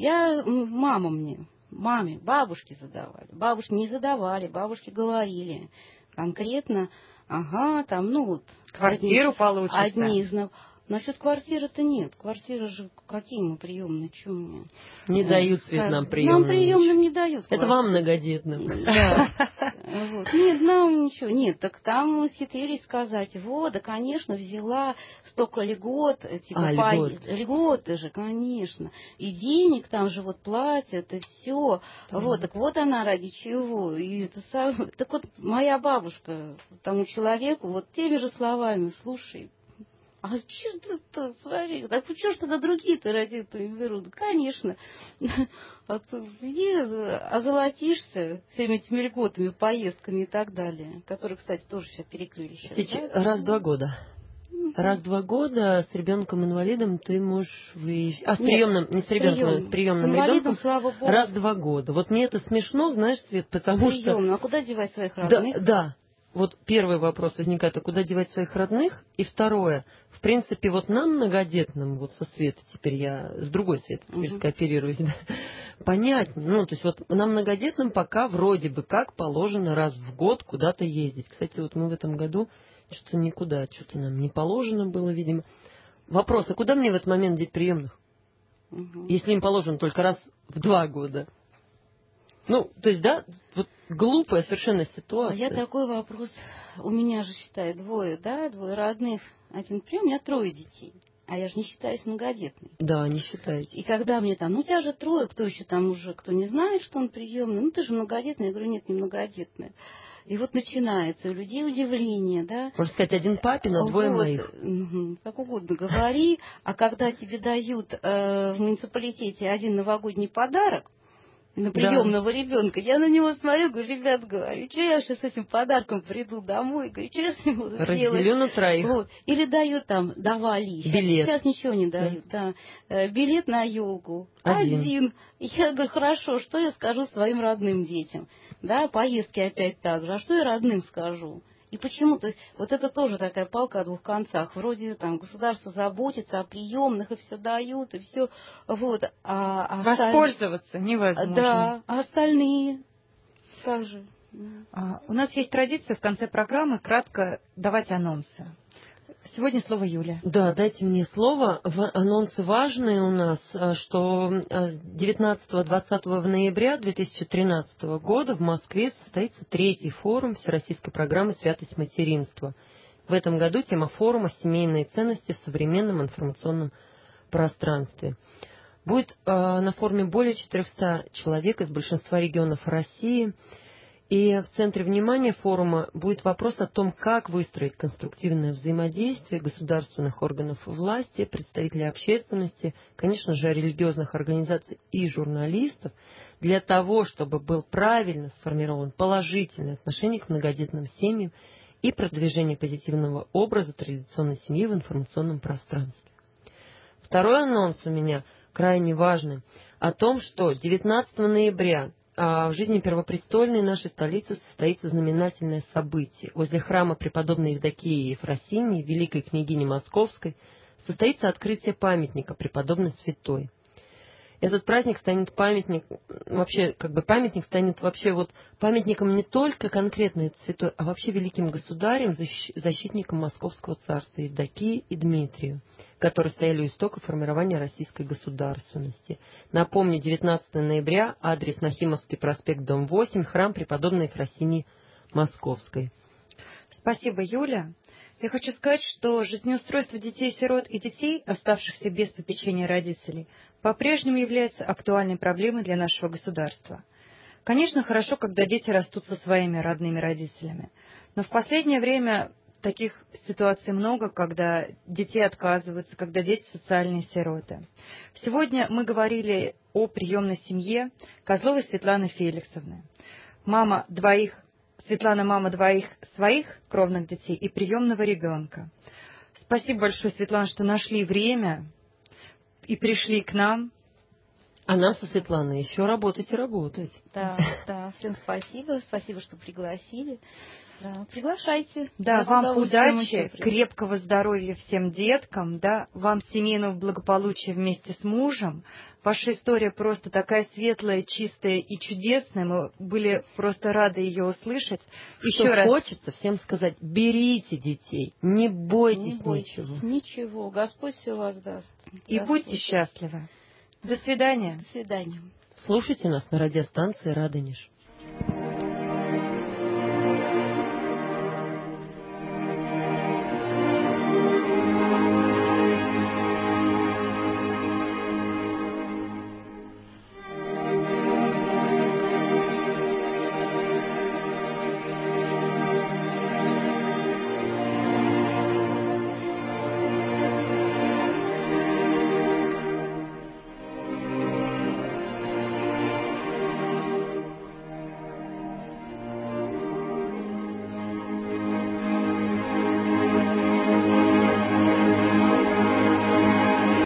маме, бабушки задавали, бабушки не задавали, бабушки говорили конкретно. Ага, там, ну вот... Квартиру получится. Одни из... Насчет квартиры-то нет. Квартира же какие мы приемные, что мне? Не дают, Свет, нам приемным. Нам приемным не дают. Это вам многодетным. Да. Нет, нам ничего. Нет, так там схитрились сказать, вот, да, конечно, взяла столько льгот, типа, льготы же, конечно. И денег там же вот платят, и все. Вот, так вот она ради чего. И так вот, моя бабушка тому человеку вот теми же словами, слушай, а что ты, смотри, так что ж тогда другие-то родители берут? Конечно. А ты иди, озолотишься всеми этими льготами, поездками и так далее, которые, кстати, тоже сейчас перекрыли. Сейчас, да? Раз в 2 года. Раз в 2 года с ребенком-инвалидом ты можешь выезжать. А с приемным, не с ребенком, с приемным ребенком слава богу. раз в 2 года. Вот мне это смешно, знаешь, Свет, потому что... А куда девать своих родных? Да. Вот первый вопрос возникает, а куда девать своих родных? И второе, в принципе, вот нам, многодетным, вот со Светой, теперь я с другой Светой теперь скооперируюсь, да, понятно. Ну, то есть вот нам, многодетным, пока вроде бы как положено раз в год куда-то ездить. Кстати, вот мы в этом году что-то никуда, что-то нам не положено было, видимо. Вопрос, а куда мне в этот момент деть приемных? Если им положено только раз в 2 года? Ну, то есть, да, вот глупая совершенно ситуация. Я такой вопрос, у меня же, считай, двое родных, 1 прием, у меня 3 детей. А я же не считаюсь многодетной. Да, не считаете. И когда мне там, у тебя же 3, кто еще там уже, кто не знает, что он приемный, ты же многодетная. Я говорю, нет, не многодетная. И вот начинается у людей удивление, да. Можно сказать, 1 папин, а 2 моих. Как угодно говори, а когда тебе дают в муниципалитете 1 новогодний подарок, на приемного ребенка. Я на него смотрю, говорю, ребят, говорю, что я сейчас с этим подарком приду домой, говорю, что я с ним буду делать? Разделю на 3. Вот. Или дают там, давали. Билет. Сейчас ничего не дают. Да. Билет на елку. 1. Я говорю, хорошо, что я скажу своим родным детям? Да, поездки опять так же. А что я родным скажу? И почему? То есть вот это тоже такая палка о 2 концах. Вроде там государство заботится о приемных и все дают, и все. Вот. Воспользоваться невозможно. Да, а остальные как же? У нас есть традиция в конце программы кратко давать анонсы. Сегодня слово Юля. Да, дайте мне слово. Анонсы важные у нас, что 19-20 ноября 2013 года в Москве состоится 3-й форум Всероссийской программы «Святость материнства». В этом году тема форума «Семейные ценности в современном информационном пространстве». Будет на форуме более 400 человек из большинства регионов России. И в центре внимания форума будет вопрос о том, как выстроить конструктивное взаимодействие государственных органов власти, представителей общественности, конечно же, религиозных организаций и журналистов, для того, чтобы был правильно сформирован положительное отношение к многодетным семьям и продвижение позитивного образа традиционной семьи в информационном пространстве. Второй анонс у меня крайне важный о том, что 19 ноября в жизни первопрестольной нашей столицы состоится знаменательное событие. Возле храма преподобной Евдокии Ефросинии, великой княгини Московской, состоится открытие памятника преподобной святой. Этот праздник станет памятником не только конкретно этой святой, а вообще великим государем, защитником Московского царства Евдокии и Дмитрию, которые стояли у истока формирования российской государственности. Напомню, 19 ноября, адрес Нахимовский проспект, дом 8, храм преподобной Ефросинии Московской. Спасибо, Юля. Я хочу сказать, что жизнеустройство детей-сирот и детей, оставшихся без попечения родителей, по-прежнему является актуальной проблемой для нашего государства. Конечно, хорошо, когда дети растут со своими родными родителями, но в последнее время таких ситуаций много, когда детей отказываются, когда дети социальные сироты. Сегодня мы говорили о приемной семье Козловой Светланы Феликсовны. Светлана мама 2 своих кровных детей и приемного ребенка. Спасибо большое, Светлана, что нашли время и пришли к нам. А нам со Светланой еще работать и работать. Да, всем спасибо, что пригласили. Да, приглашайте. Да, вам удачи, крепкого здоровья всем деткам, да, вам семейного благополучия вместе с мужем. Ваша история просто такая светлая, чистая и чудесная. Мы были просто рады ее услышать. Еще раз хочется всем сказать: берите детей, не бойтесь ничего. Господь все вас даст. И будьте счастливы. До свидания. До свидания. Слушайте нас на радиостанции «Радонеж».